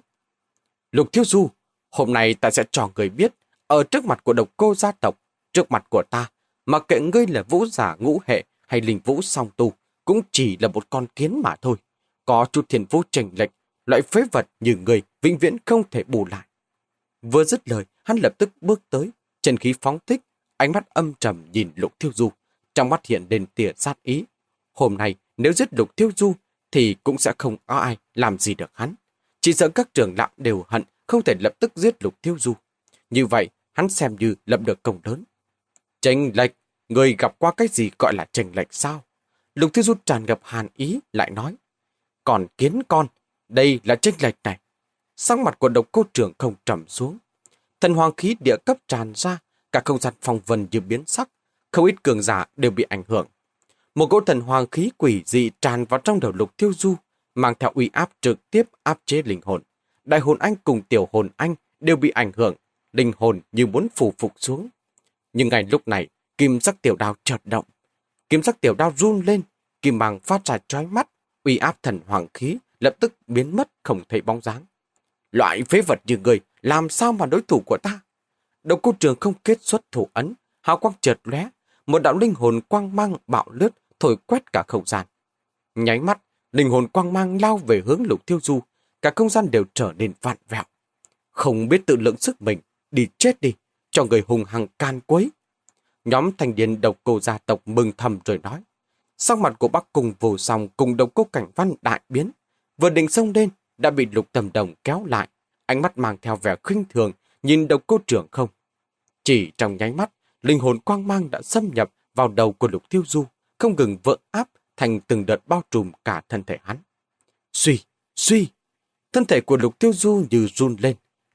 Lục Tiêu Du, hôm nay ta sẽ cho người biết, ở trước mặt của Độc Cô gia tộc, trước mặt của ta, mặc kệ ngươi là vũ giả ngũ hệ hay linh vũ song tu, cũng chỉ là một con kiến mà thôi. Có chút thiên phú chênh lệch, loại phế vật như người vĩnh viễn không thể bù lại. Vừa dứt lời, hắn lập tức bước tới, chân khí phóng thích, ánh mắt âm trầm nhìn Lục Tiêu Du, trong mắt hiện lên tia sát ý. Hôm nay, nếu giết Lục Tiêu Du, thì cũng sẽ không có ai làm gì được hắn. Chỉ sợ các trưởng lão đều hận, không thể lập tức giết Lục Tiêu Du. Như vậy, hắn xem như lập được công lớn. Chênh lệch, người gặp qua cái gì gọi là chênh lệch sao? Lục Tiêu Du tràn ngập hàn ý, lại nói. Còn kiến con, đây là chênh lệch này. Sắc mặt của Độc Cô Trường Không trầm xuống. Thần hoàng khí địa cấp tràn ra, cả không gian phong vân như biến sắc, không ít cường giả đều bị ảnh hưởng. Một cỗ thần hoàng khí quỷ dị tràn vào trong đầu Lục Tiêu Du, mang theo uy áp trực tiếp áp chế linh hồn. Đại hồn anh cùng tiểu hồn anh đều bị ảnh hưởng, linh hồn như muốn phủ phục xuống. Nhưng ngay lúc này, kim sắc tiểu đao chợt động. Kim sắc tiểu đao run lên, kim mang phát ra chói mắt, uy áp thần hoàng khí lập tức biến mất không thấy bóng dáng. Loại phế vật như người, làm sao mà đối thủ của ta? Độc Cô Trường Không kết xuất thủ ấn, hào quang chợt lóe, một đạo linh hồn quang mang bạo lướt, thổi quét cả không gian. Nháy mắt, linh hồn quang mang lao về hướng Lục Tiêu Du, cả không gian đều trở nên vặn vẹo. Không biết tự lượng sức mình, đi chết đi, cho người hùng hăng can quấy. Nhóm thanh niên Độc Cô gia tộc mừng thầm rồi nói. Sắc mặt của Bắc Cung Vô Song cùng Độc Cô Cảnh Văn đại biến, vừa định xông lên đã bị Lục Tầm Đồng kéo lại, ánh mắt mang theo vẻ khinh thường nhìn Độc Cô Trường Không. Chỉ trong nháy mắt, linh hồn quang mang đã xâm nhập vào đầu của Lục Tiêu Du, không ngừng vỡ áp thành từng đợt bao trùm cả thân thể hắn. Suy, suy, thân thể của Lục Tiêu Du như run lên,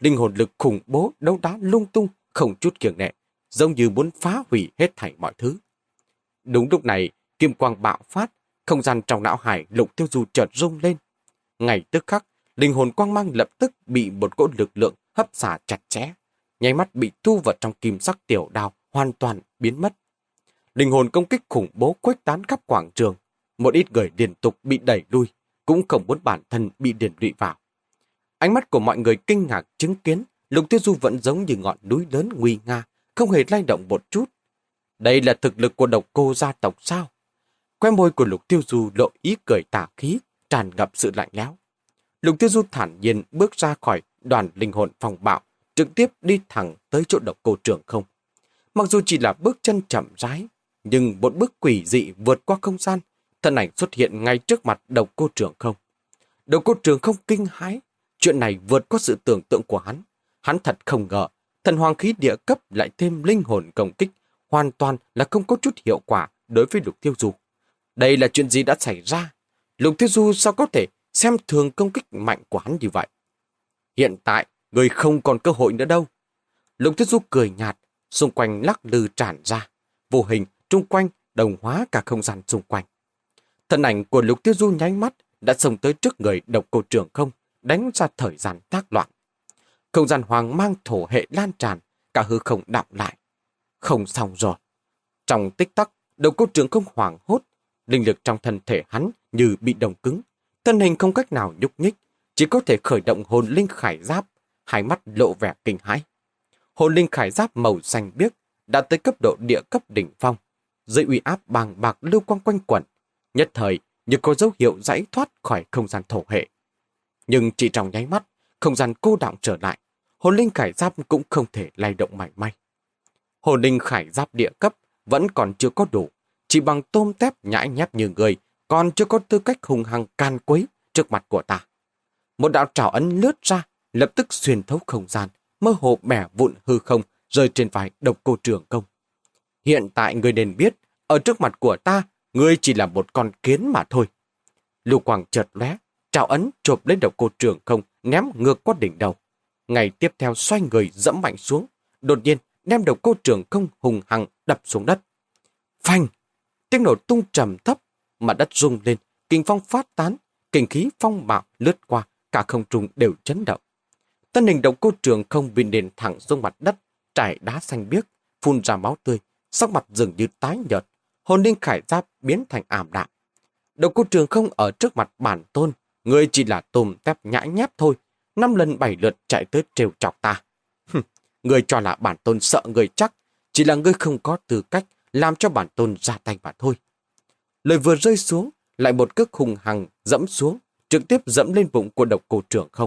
linh hồn lực khủng bố đấu đá lung tung, không chút kiêng nệ, giống như muốn phá hủy hết thảy mọi thứ. Đúng lúc này, kim quang bạo phát, không gian trong não hải Lục Tiêu Du chợt rung lên. Ngay tức khắc, linh hồn quang mang lập tức bị một cỗ lực lượng hấp xả chặt chẽ, nháy mắt bị thu vào trong kim sắc tiểu đao, hoàn toàn biến mất. Linh hồn công kích khủng bố khuếch tán khắp quảng trường, một ít người liên tục bị đẩy lui, cũng không muốn bản thân bị điền lụy vào. Ánh mắt của mọi người kinh ngạc chứng kiến, Lục Tiêu Du vẫn giống như ngọn núi lớn nguy nga, không hề lay động một chút. Đây là thực lực của độc cô gia tộc sao? Khoe môi của Lục Tiêu Du lộ ý cười tà khí, tràn ngập sự lạnh lẽo. Lục Tiêu Du thản nhiên bước ra khỏi đoàn linh hồn phòng bạo, trực tiếp đi thẳng tới chỗ độc cô trưởng không. Mặc dù chỉ là bước chân chậm rãi, nhưng một bước quỷ dị vượt qua không gian, thân ảnh xuất hiện ngay trước mặt độc cô trưởng không. Độc cô trưởng không kinh hãi, chuyện này vượt qua sự tưởng tượng của hắn. Hắn thật không ngờ, thần hoàng khí địa cấp lại thêm linh hồn công kích, hoàn toàn là không có chút hiệu quả đối với Lục Tiêu Du. Đây là chuyện gì đã xảy ra? Lục Tiêu Du sao có thể xem thường công kích mạnh của hắn như vậy? Hiện tại, người không còn cơ hội nữa đâu. Lục Tiêu Du cười nhạt, xung quanh lắc lư tràn ra, vô hình trung quanh đồng hóa cả không gian xung quanh. Thân ảnh của Lục Tiêu Du nháy mắt đã xông tới trước người độc cô trưởng không, đánh ra thời gian tác loạn. Không gian hoàng mang thổ hệ lan tràn, cả hư không đọng lại. Không xong rồi. Trong tích tắc, độc cô trưởng không hoảng hốt, linh lực trong thân thể hắn như bị đông cứng, thân hình không cách nào nhúc nhích, chỉ có thể khởi động hồn linh khải giáp, hai mắt lộ vẻ kinh hãi. Hồn linh khải giáp màu xanh biếc đã tới cấp độ địa cấp đỉnh phong, dưới uy áp bàng bạc lưu quang quanh quẩn, nhất thời như có dấu hiệu giải thoát khỏi không gian thổ hệ. Nhưng chỉ trong nháy mắt, không gian cô đọng trở lại, hồn linh khải giáp cũng không thể lay động mảy may. Hồn linh khải giáp địa cấp vẫn còn chưa có đủ, chỉ bằng tôm tép nhãi nhép như người, còn chưa có tư cách hùng hăng can quấy trước mặt của ta. Một đạo trảo ấn lướt ra, lập tức xuyên thấu không gian, mơ hồ bẻ vụn hư không, rơi trên vai độc cô trưởng công. Hiện tại người nên biết, ở trước mặt của ta, ngươi chỉ là một con kiến mà thôi. Lưu quang chợt lóe, trảo ấn chộp lấy độc cô trưởng không, ném ngược qua đỉnh đầu. Ngày tiếp theo xoay người dẫm mạnh xuống, đột nhiên đem độc cô trưởng không hùng hăng đập xuống đất. Phanh! Tiếng nổ tung trầm thấp, mặt đất rung lên, kinh phong phát tán, kinh khí phong bạo lướt qua, cả không trung đều chấn động. Thân hình độc cô trưởng không bị nền thẳng xuống mặt đất, trải đá xanh biếc, phun ra máu tươi, sắc mặt dường như tái nhợt, hồn linh khải giáp biến thành ảm đạm. Độc cô trưởng không ở trước mặt bản tôn, ngươi chỉ là tôm tép nhãi nhép thôi, năm lần bảy lượt chạy tới trêu chọc ta. Ngươi cho là bản tôn sợ ngươi chắc, chỉ là ngươi không có tư cách làm cho bản tôn ra tay mà thôi. Lời vừa rơi xuống, lại một cước hùng hằng dẫm xuống, trực tiếp dẫm lên bụng của độc cô trưởng không.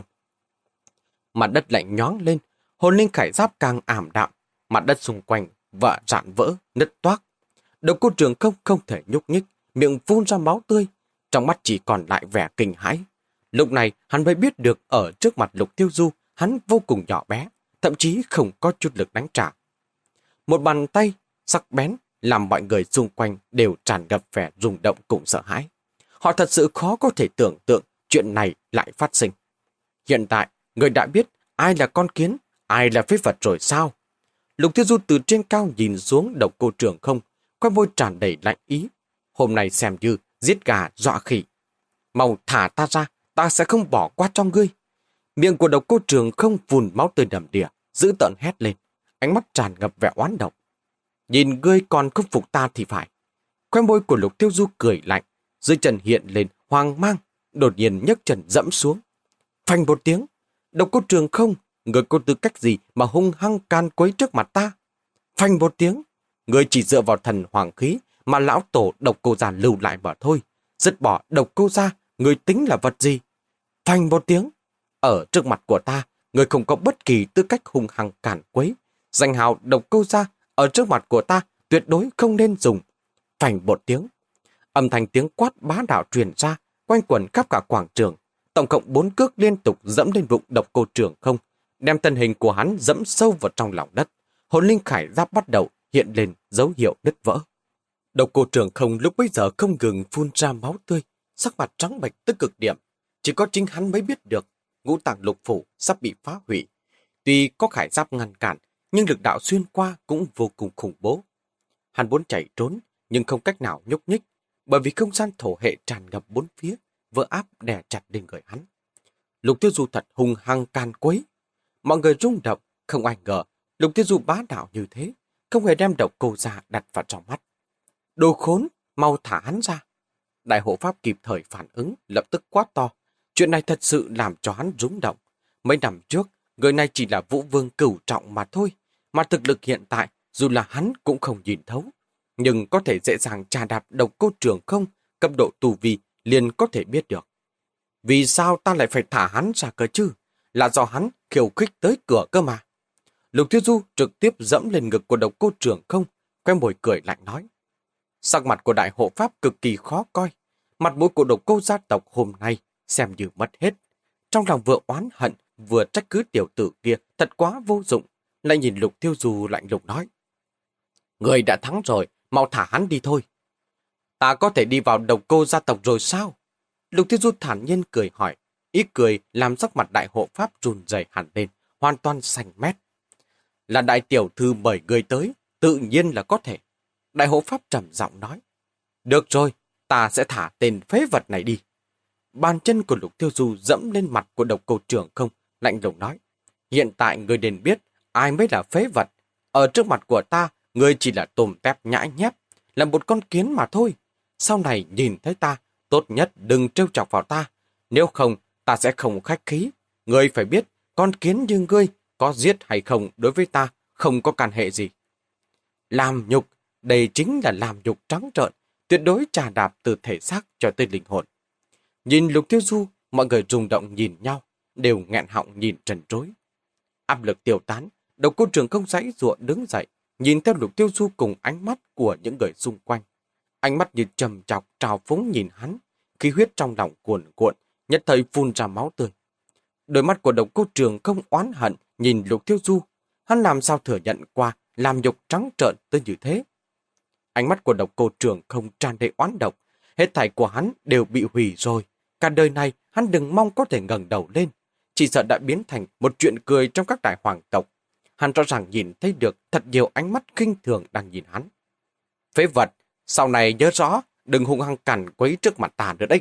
Mặt đất lạnh nhoáng lên, hồn linh khải giáp càng ảm đạm, mặt đất xung quanh và rạn vỡ, nứt toác. Độc cô trưởng không không thể nhúc nhích, miệng phun ra máu tươi, trong mắt chỉ còn lại vẻ kinh hãi. Lúc này hắn mới biết được ở trước mặt Lục Tiêu Du, hắn vô cùng nhỏ bé, thậm chí không có chút lực đánh trả. Một bàn tay sắc bén làm mọi người xung quanh đều tràn ngập vẻ rung động cùng sợ hãi. Họ thật sự khó có thể tưởng tượng chuyện này lại phát sinh. Hiện tại, người đã biết ai là con kiến, ai là phế vật rồi sao? Lục Tiêu Du từ trên cao nhìn xuống độc cô trưởng không, khoe môi tràn đầy lạnh ý. Hôm nay xem như giết gà dọa khỉ. Mau thả ta ra, ta sẽ không bỏ qua cho ngươi. Miệng của độc cô trưởng không phun máu tươi đầm đìa, dữ tợn hét lên, ánh mắt tràn ngập vẻ oán độc. Nhìn ngươi còn không phục ta thì phải. Khoe môi của Lục Tiêu Du cười lạnh, dưới chân hiện lên hoang mang, đột nhiên nhấc chân dẫm xuống. Phanh một tiếng, độc cô trưởng không, người có tư cách gì mà hung hăng can quấy trước mặt ta? Phanh một tiếng, người chỉ dựa vào thần hoàng khí mà lão tổ độc cô gia lưu lại mà thôi. Dứt bỏ độc cô gia, người tính là vật gì? Phanh một tiếng, ở trước mặt của ta, người không có bất kỳ tư cách hung hăng cản quấy. Danh hào độc cô gia ở trước mặt của ta tuyệt đối không nên dùng. Phanh một tiếng, âm thanh tiếng quát bá đạo truyền ra, quanh quẩn khắp cả quảng trường. Tổng cộng bốn cước liên tục dẫm lên bụng độc cô trưởng không, đem thân hình của hắn dẫm sâu vào trong lòng đất. Hồn linh khải giáp bắt đầu hiện lên dấu hiệu đứt vỡ. Độc cô trưởng không lúc bấy giờ không ngừng phun ra máu tươi, sắc mặt trắng bệch tới cực điểm. Chỉ có chính hắn mới biết được ngũ tạng lục phủ sắp bị phá hủy. Tuy có khải giáp ngăn cản, nhưng lực đạo xuyên qua cũng vô cùng khủng bố. Hắn muốn chạy trốn, nhưng không cách nào nhúc nhích, bởi vì không gian thổ hệ tràn ngập bốn phía, vỡ áp đè chặt lên người hắn. Lục Tiêu Du thật hung hăng can quấy. Mọi người rung động, không ai ngờ Lục Tiêu Du bá đạo như thế, không hề đem độc cô ra đặt vào trong mắt. Đồ khốn, mau thả hắn ra. Đại hộ pháp kịp thời phản ứng, lập tức quát to. Chuyện này thật sự làm cho hắn rung động. Mấy năm trước, người này chỉ là vũ vương cửu trọng mà thôi, mà thực lực hiện tại, dù là hắn cũng không nhìn thấu. Nhưng có thể dễ dàng trà đạp độc cô Trường Không, cấp độ tu vi liền có thể biết được. Vì sao ta lại phải thả hắn ra cơ chứ? Là do hắn khiêu khích tới cửa cơ mà. Lục Thiếu Du trực tiếp dẫm lên ngực của độc cô Trường Không, quay môi cười lạnh nói. Sắc mặt của đại hộ pháp cực kỳ khó coi. Mặt mũi của độc cô gia tộc hôm nay xem như mất hết. Trong lòng vừa oán hận, vừa trách cứ tiểu tử kia thật quá vô dụng. Lại nhìn Lục Tiêu Du lạnh lùng nói. Người đã thắng rồi, mau thả hắn đi thôi. Ta có thể đi vào độc cô gia tộc rồi sao? Lục Tiêu Du thản nhiên cười hỏi. Ý cười làm sắc mặt đại hộ pháp run rẩy hẳn lên, hoàn toàn xanh mét. Là đại tiểu thư mời người tới, tự nhiên là có thể. Đại hộ pháp trầm giọng nói. Được rồi, ta sẽ thả tên phế vật này đi. Bàn chân của Lục Tiêu Du dẫm lên mặt của độc cô Trường Không, lạnh lùng nói. Hiện tại người nên biết ai mới là phế vật. Ở trước mặt của ta, người chỉ là tôm tép nhãi nhép, là một con kiến mà thôi. Sau này nhìn thấy ta, tốt nhất đừng trêu chọc vào ta. Nếu không, ta sẽ không khách khí. Ngươi phải biết, con kiến như ngươi, có giết hay không đối với ta, không có can hệ gì. Làm nhục, đây chính là làm nhục trắng trợn, tuyệt đối trà đạp từ thể xác cho tới linh hồn. Nhìn Lục Tiêu Du, mọi người rung động nhìn nhau, đều nghẹn họng nhìn trần trối. Áp lực tiêu tán, độc cô Trường Không giãy giụa đứng dậy, nhìn theo Lục Tiêu Du cùng ánh mắt của những người xung quanh. Ánh mắt như trầm chọc trào phúng nhìn hắn, khí huyết trong lòng cuồn cuộn, nhất thời phun ra máu tươi. Đôi mắt của độc cô Trường Không oán hận nhìn Lục Tiêu Du, hắn làm sao thừa nhận qua làm nhục trắng trợn tới như thế. Ánh mắt của độc cô Trường Không tràn đầy oán độc, hết thảy của hắn đều bị hủy rồi. Cả đời này hắn đừng mong có thể ngẩng đầu lên, chỉ sợ đã biến thành một chuyện cười trong các đại hoàng tộc. Hắn rõ ràng nhìn thấy được thật nhiều ánh mắt khinh thường đang nhìn hắn. Phế vật, sau này nhớ rõ, đừng hung hăng cằn quấy trước mặt ta nữa đấy.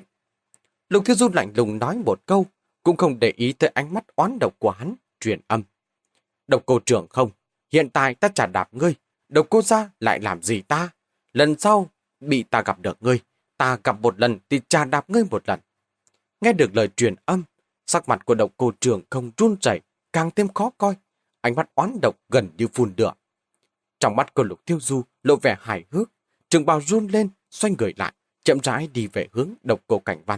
Lục Thiếu Du lạnh lùng nói một câu, cũng không để ý tới ánh mắt oán độc của hắn, truyền âm. Độc cô Trường Không, hiện tại ta trả đạp ngươi, độc cô gia lại làm gì ta? Lần sau, bị ta gặp được ngươi, ta gặp một lần thì trả đạp ngươi một lần. Nghe được lời truyền âm, sắc mặt của độc cô Trường Không run rẩy, càng thêm khó coi, ánh mắt oán độc gần như phun lửa. Trong mắt của Lục Tiêu Du lộ vẻ hài hước, Trường bào run lên, xoay người lại, chậm rãi đi về hướng độc cô Cảnh Văn.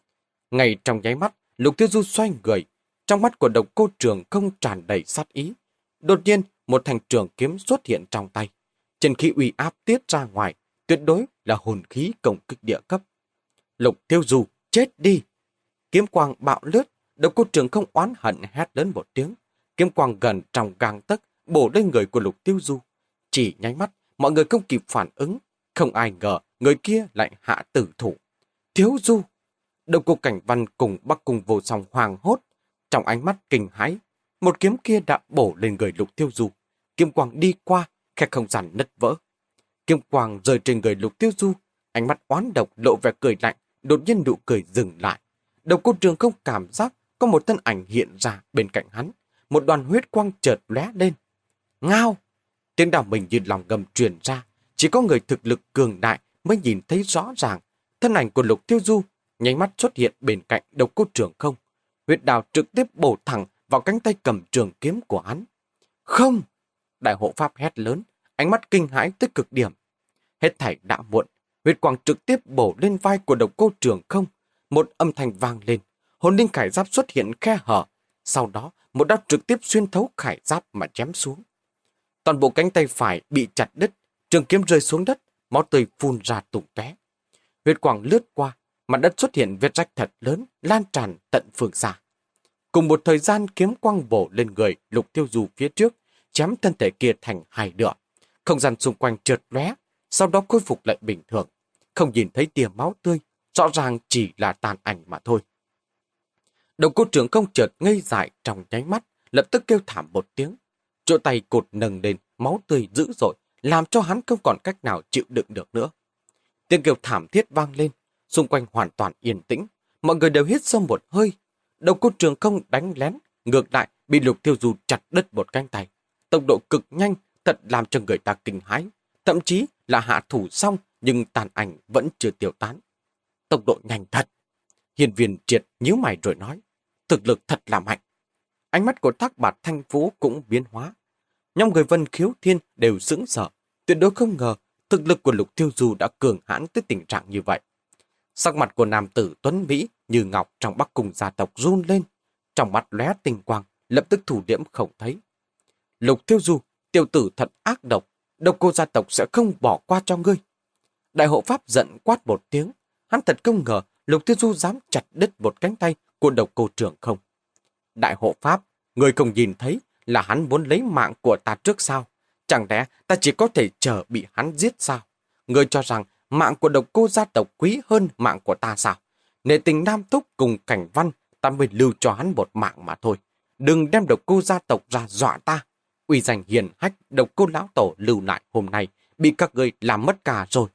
Ngay trong nháy mắt, Lục Tiêu Du xoay người, trong mắt của độc cô Trường Không tràn đầy sát ý. Đột nhiên, một thanh trường kiếm xuất hiện trong tay. Chân khí uy áp tiết ra ngoài, tuyệt đối là hồn khí công kích địa cấp. Lục Tiêu Du, chết đi! Kiếm quang bạo lướt, độc cô Trường Không oán hận hét lớn một tiếng. Kiếm quang gần trong gang tấc bổ lên người của Lục Tiêu Du. Chỉ nháy mắt, mọi người không kịp phản ứng. Không ai ngờ người kia lại hạ tử thủ. Thiếu Du! Độc cô Cảnh Văn cùng Bắc Cung Vô Song hoàng hốt. Trong ánh mắt kinh hãi, một kiếm kia đã bổ lên người Lục Tiêu Du. Kiếm quang đi qua, khe không gian nứt vỡ. Kiếm quang rơi trên người Lục Tiêu Du, ánh mắt oán độc lộ vẻ cười lạnh, đột nhiên nụ cười dừng lại. Độc cô Trường Không cảm giác có một thân ảnh hiện ra bên cạnh hắn, một đoàn huyết quang chợt lóe lên. Ngao! Tiếng đào mình như lòng ngầm truyền ra, chỉ có người thực lực cường đại mới nhìn thấy rõ ràng. Thân ảnh của Lục Tiêu Du nháy mắt xuất hiện bên cạnh độc cô Trường Không. Huyết đào trực tiếp bổ thẳng vào cánh tay cầm trường kiếm của hắn. Không! Đại hộ pháp hét lớn, ánh mắt kinh hãi tới cực điểm. Hết thảy đã muộn, huyết quang trực tiếp bổ lên vai của độc cô Trường Không. Một âm thanh vang lên, hồn linh khải giáp xuất hiện khe hở. Sau đó, một đao trực tiếp xuyên thấu khải giáp mà chém xuống. Toàn bộ cánh tay phải bị chặt đứt, trường kiếm rơi xuống đất, máu tươi phun ra tung tóe. Huyết quang lướt qua, mặt đất xuất hiện vết rách thật lớn, lan tràn tận phương xa. Cùng một thời gian kiếm quang bổ lên người Lục Tiêu Du phía trước, chém thân thể kia thành hai nửa. Không gian xung quanh chợt lóe, sau đó khôi phục lại bình thường. Không nhìn thấy tia máu tươi, rõ ràng chỉ là tàn ảnh mà thôi. Độc cô Trường Không chợt ngây dại trong nháy mắt, lập tức kêu thảm một tiếng. Chỗ tay cột nâng lên, máu tươi dữ dội, làm cho hắn không còn cách nào chịu đựng được nữa. Tiếng kêu thảm thiết vang lên, xung quanh hoàn toàn yên tĩnh, mọi người đều hít sâu một hơi. Đầu cô Trường Không đánh lén, ngược lại bị Lục Tiêu Du chặt đứt một cánh tay. Tốc độ cực nhanh, thật làm cho người ta kinh hãi. Thậm chí là hạ thủ xong, nhưng tàn ảnh vẫn chưa tiêu tán. Tốc độ nhanh thật. Hiên Viên Triệt nhíu mày rồi nói, thực lực thật là mạnh. Ánh mắt của Thác Bạt Thanh Vũ cũng biến hóa. Nhóm người Vân Khiếu Thiên đều sững sờ, tuyệt đối không ngờ thực lực của Lục Tiêu Du đã cường hãn tới tình trạng như vậy. Sắc mặt của nam tử tuấn Mỹ như ngọc trong Bắc Cung gia tộc run lên, trong mắt lóe tinh quang, lập tức thủ liễm không thấy. Lục Tiêu Du, tiểu tử thật ác độc, Độc Cô gia tộc sẽ không bỏ qua cho ngươi. Đại hộ pháp giận quát một tiếng, hắn thật không ngờ Lục Tiêu Du dám chặt đứt một cánh tay của Độc Cô Trường Không. Đại hộ pháp, ngươi không nhìn thấy là hắn muốn lấy mạng của ta trước sao? Chẳng lẽ ta chỉ có thể chờ bị hắn giết sao? Ngươi cho rằng mạng của Độc Cô gia tộc quý hơn mạng của ta sao? Nể tình Nam Túc cùng Cảnh Văn, ta mới lưu cho hắn một mạng mà thôi. Đừng đem Độc Cô gia tộc ra dọa ta. Uy danh hiền hách Độc Cô lão tổ lưu lại hôm nay bị các ngươi làm mất cả rồi.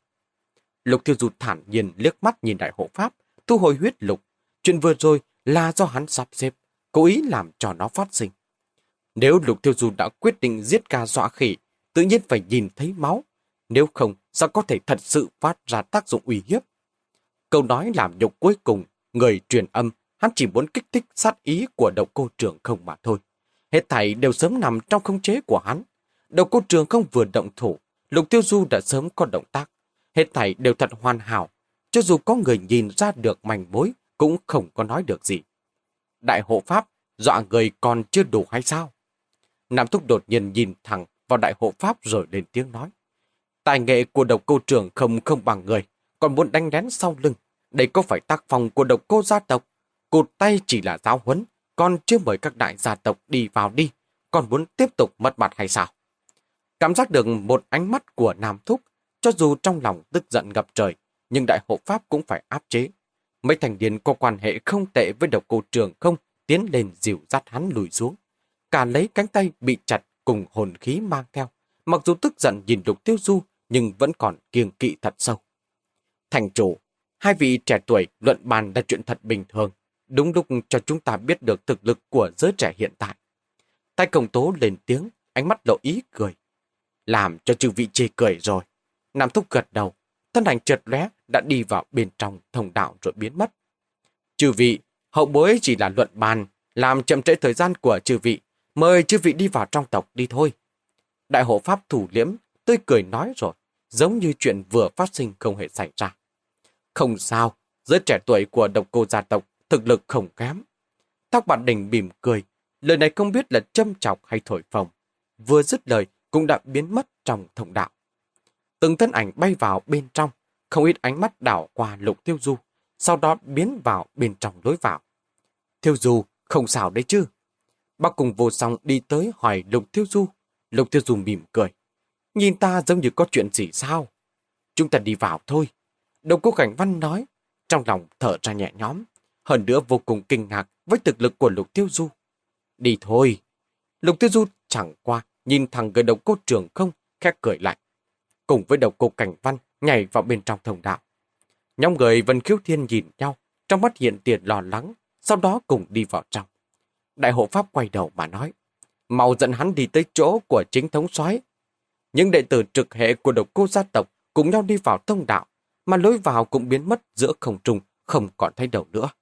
Lục Tiêu Du thản nhiên liếc mắt nhìn đại hộ pháp, thu hồi huyết lục. Chuyện vừa rồi là do hắn sắp xếp, cố ý làm cho nó phát sinh. Nếu Lục Tiêu Du đã quyết định giết ca dọa khỉ, tự nhiên phải nhìn thấy máu. Nếu không, sao có thể thật sự phát ra tác dụng uy hiếp? Câu nói làm nhục cuối cùng, người truyền âm, hắn chỉ muốn kích thích sát ý của Độc Cô Trường Không mà thôi. Hết thảy đều sớm nằm trong khống chế của hắn. Độc Cô Trường Không vừa động thủ, Lục Tiêu Du đã sớm có động tác. Hết thảy đều thật hoàn hảo. Cho dù có người nhìn ra được manh mối, cũng không có nói được gì. Đại hộ pháp, dọa người còn chưa đủ hay sao? Nam Thúc đột nhiên nhìn thẳng vào đại hộ pháp rồi lên tiếng nói. Tài nghệ của Độc Cô Trường Không không bằng người, còn muốn đánh lén sau lưng. Đây có phải tác phong của Độc Cô gia tộc? Cụt tay chỉ là giáo huấn, còn chưa mời các đại gia tộc đi vào đi, còn muốn tiếp tục mất mặt hay sao? Cảm giác được một ánh mắt của Nam Thúc, cho dù trong lòng tức giận ngập trời, nhưng đại hộ pháp cũng phải áp chế. Mấy thành niên có quan hệ không tệ với Độc Cô Trường Không tiến lên dìu dắt hắn lùi xuống. Cả lấy cánh tay bị chặt cùng hồn khí mang theo. Mặc dù tức giận nhìn Lục Tiêu Du, nhưng vẫn còn kiêng kỵ thật sâu. Thành chủ, hai vị trẻ tuổi luận bàn là chuyện thật bình thường. Đúng lúc cho chúng ta biết được thực lực của giới trẻ hiện tại. Tay Công Tố lên tiếng, ánh mắt lộ ý cười. Làm cho chư vị chê cười rồi. Nam Thúc gật đầu, thân ảnh chợt lóe đã đi vào bên trong thông đạo rồi biến mất. Chư vị, hậu bối chỉ là luận bàn, làm chậm trễ thời gian của chư vị. Mời chư vị đi vào trong tộc đi thôi. Đại hộ pháp thủ liễm, tươi cười nói rồi, giống như chuyện vừa phát sinh không hề xảy ra. Không sao, giới trẻ tuổi của Độc Cô gia tộc thực lực không kém. Thác Bạt Đình mỉm cười, lời này không biết là châm chọc hay thổi phồng. Vừa dứt lời cũng đã biến mất trong thông đạo. Từng thân ảnh bay vào bên trong, không ít ánh mắt đảo qua Lục Tiêu Du, sau đó biến vào bên trong lối vào. Tiêu Du, không sao đấy chứ? Bác cùng Vô Song đi tới hỏi Lục Tiêu Du. Lục Tiêu Du mỉm cười. Nhìn ta giống như có chuyện gì sao? Chúng ta đi vào thôi. Độc Cô Cảnh Văn nói, trong lòng thở ra nhẹ nhõm, hơn nữa vô cùng kinh ngạc với thực lực của Lục Tiêu Du. Đi thôi. Lục Tiêu Du chẳng qua nhìn thẳng người Độc Cô Trường Không, khẽ cười lạnh. Cùng với Độc Cô Cảnh Văn nhảy vào bên trong thông đạo. Nhóm người Vân Khiếu Thiên nhìn nhau, trong mắt hiện tiền lo lắng, sau đó cùng đi vào trong. Đại hộ pháp quay đầu mà nói, mau dẫn hắn đi tới chỗ của chính thống soái. Những đệ tử trực hệ của Độc Cô gia tộc cùng nhau đi vào thông đạo, mà lối vào cũng biến mất giữa không trung, không còn thấy đầu nữa.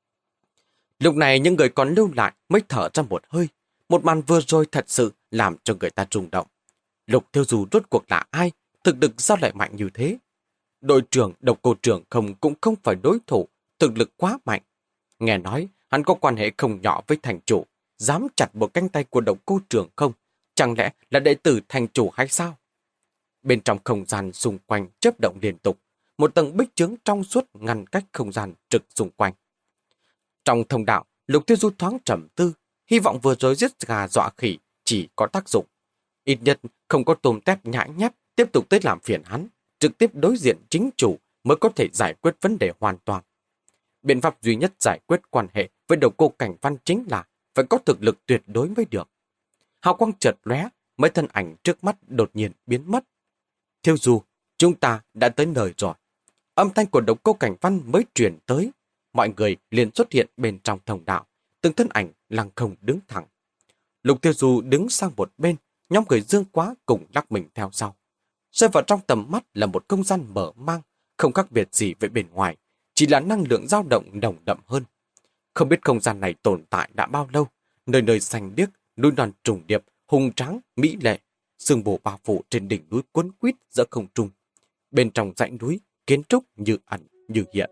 Lúc này những người còn lưu lại mới thở ra một hơi. Một màn vừa rồi thật sự làm cho người ta rung động. Lục Tiêu Du rốt cuộc là ai? Thực lực sao lại mạnh như thế? Đội trưởng Độc Cô Trường Không cũng không phải đối thủ, thực lực quá mạnh. Nghe nói hắn có quan hệ không nhỏ với thành chủ, dám chặt một cánh tay của Độc Cô Trường Không, chẳng lẽ là đệ tử thành chủ hay sao? Bên trong không gian xung quanh chớp động liên tục, một tầng bích chướng trong suốt ngăn cách không gian trực xung quanh. Trong thông đạo, Lục Tiêu Du thoáng trầm tư, hy vọng vừa rồi giết gà dọa khỉ chỉ có tác dụng. Ít nhất không có tôm tép nhãi nhép tiếp tục tới làm phiền hắn, trực tiếp đối diện chính chủ mới có thể giải quyết vấn đề hoàn toàn. Biện pháp duy nhất giải quyết quan hệ với Độc Cô Cảnh Văn chính là phải có thực lực tuyệt đối mới được. Hào quang chợt lóe, mấy thân ảnh trước mắt đột nhiên biến mất. Thiêu Du, chúng ta đã tới nơi rồi. Âm thanh của Độc Cô Cảnh Văn mới truyền tới. Mọi người liền xuất hiện bên trong thông đạo. Từng thân ảnh lăng không đứng thẳng. Lục Thiêu Du đứng sang một bên, nhóm người Dương Quá cùng lắc mình theo sau. Rơi vào trong tầm mắt là một không gian mở mang, không khác biệt gì với bên ngoài, chỉ là năng lượng dao động nồng đậm hơn. Không biết không gian này tồn tại đã bao lâu, nơi nơi xanh biếc, núi non trùng điệp, hùng tráng, mỹ lệ, sương mù bao phủ trên đỉnh núi cuốn quýt giữa không trung. Bên trong dãy núi, kiến trúc như ẩn như hiện.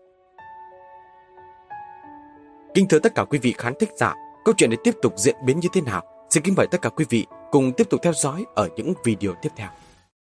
Kính thưa tất cả quý vị khán thính giả, câu chuyện này tiếp tục diễn biến như thế nào? Xin kính mời tất cả quý vị cùng tiếp tục theo dõi ở những video tiếp theo.